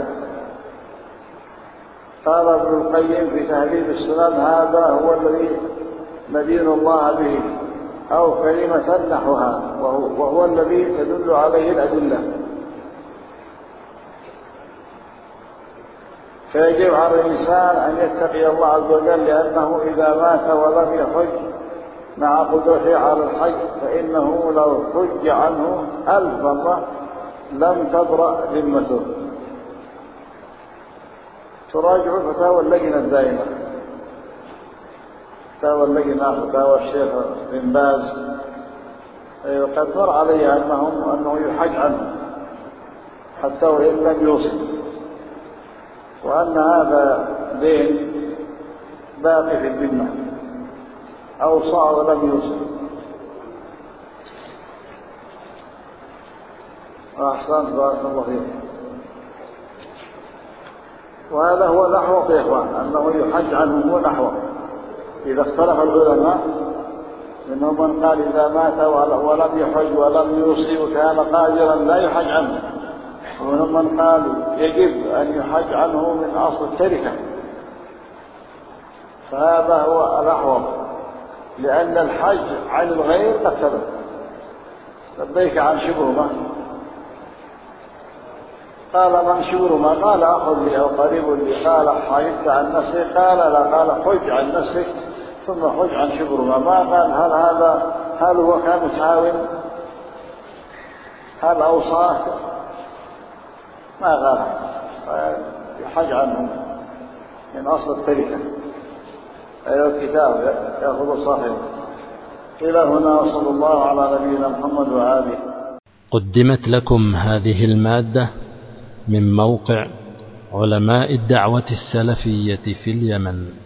Speaker 2: قال ابن القيم في تهذيب السنن هذا هو الذي ندين الله به أو كلمة نحوها وهو, وهو الذي تدل عليه الأدلة. فيجب على الإنسان أن يتقي الله عز وجل لأنه إذا مات ولم يحج مع قدرته على الحج فإنه لو حج عنه ألف مرة لم تبرأ ذمته. تراجع فتاوى اللجنة الدائمة، فتاوى اللجنة فتاوى الشيخ بن باز قد مر علي أنهم أنه يحج عنه حتى وإن لم يوصل، وأن هذا دين باقي في الذمة أوصى ولم يوصل. أحسنت بارك الله فيك. وهذا هو الأحوط يا إخوان، أنه يحج عنه هو الأحوط. إذا اختلف العلماء منهم من قال إذا مات ولم يحج ولم يوصي وكان قادرا لا يحج عنه، ومنهم من قال يجب أن يحج عنه من أصل التركة. فهذا هو الأحوط، لأن الحج عن الغير قد ثبت. لبيك عن شبهه، قال من شبهه؟ قال أخ لي أو قريب لي. قال حجت عن نفسي؟ قال لا. قال حج عن نفسك ثم حج عن شبهه. ما قال هل هذا هل هو كان متعاون؟ هل أوصاه؟ ما قال. يحج عنه من أصل التركة. أيها الكتاب يأخذ صاحبه. إلى هنا وصلى الله على نبينا محمد وآله.
Speaker 3: قدمت لكم هذه المادة من موقع علماء الدعوة السلفية في اليمن.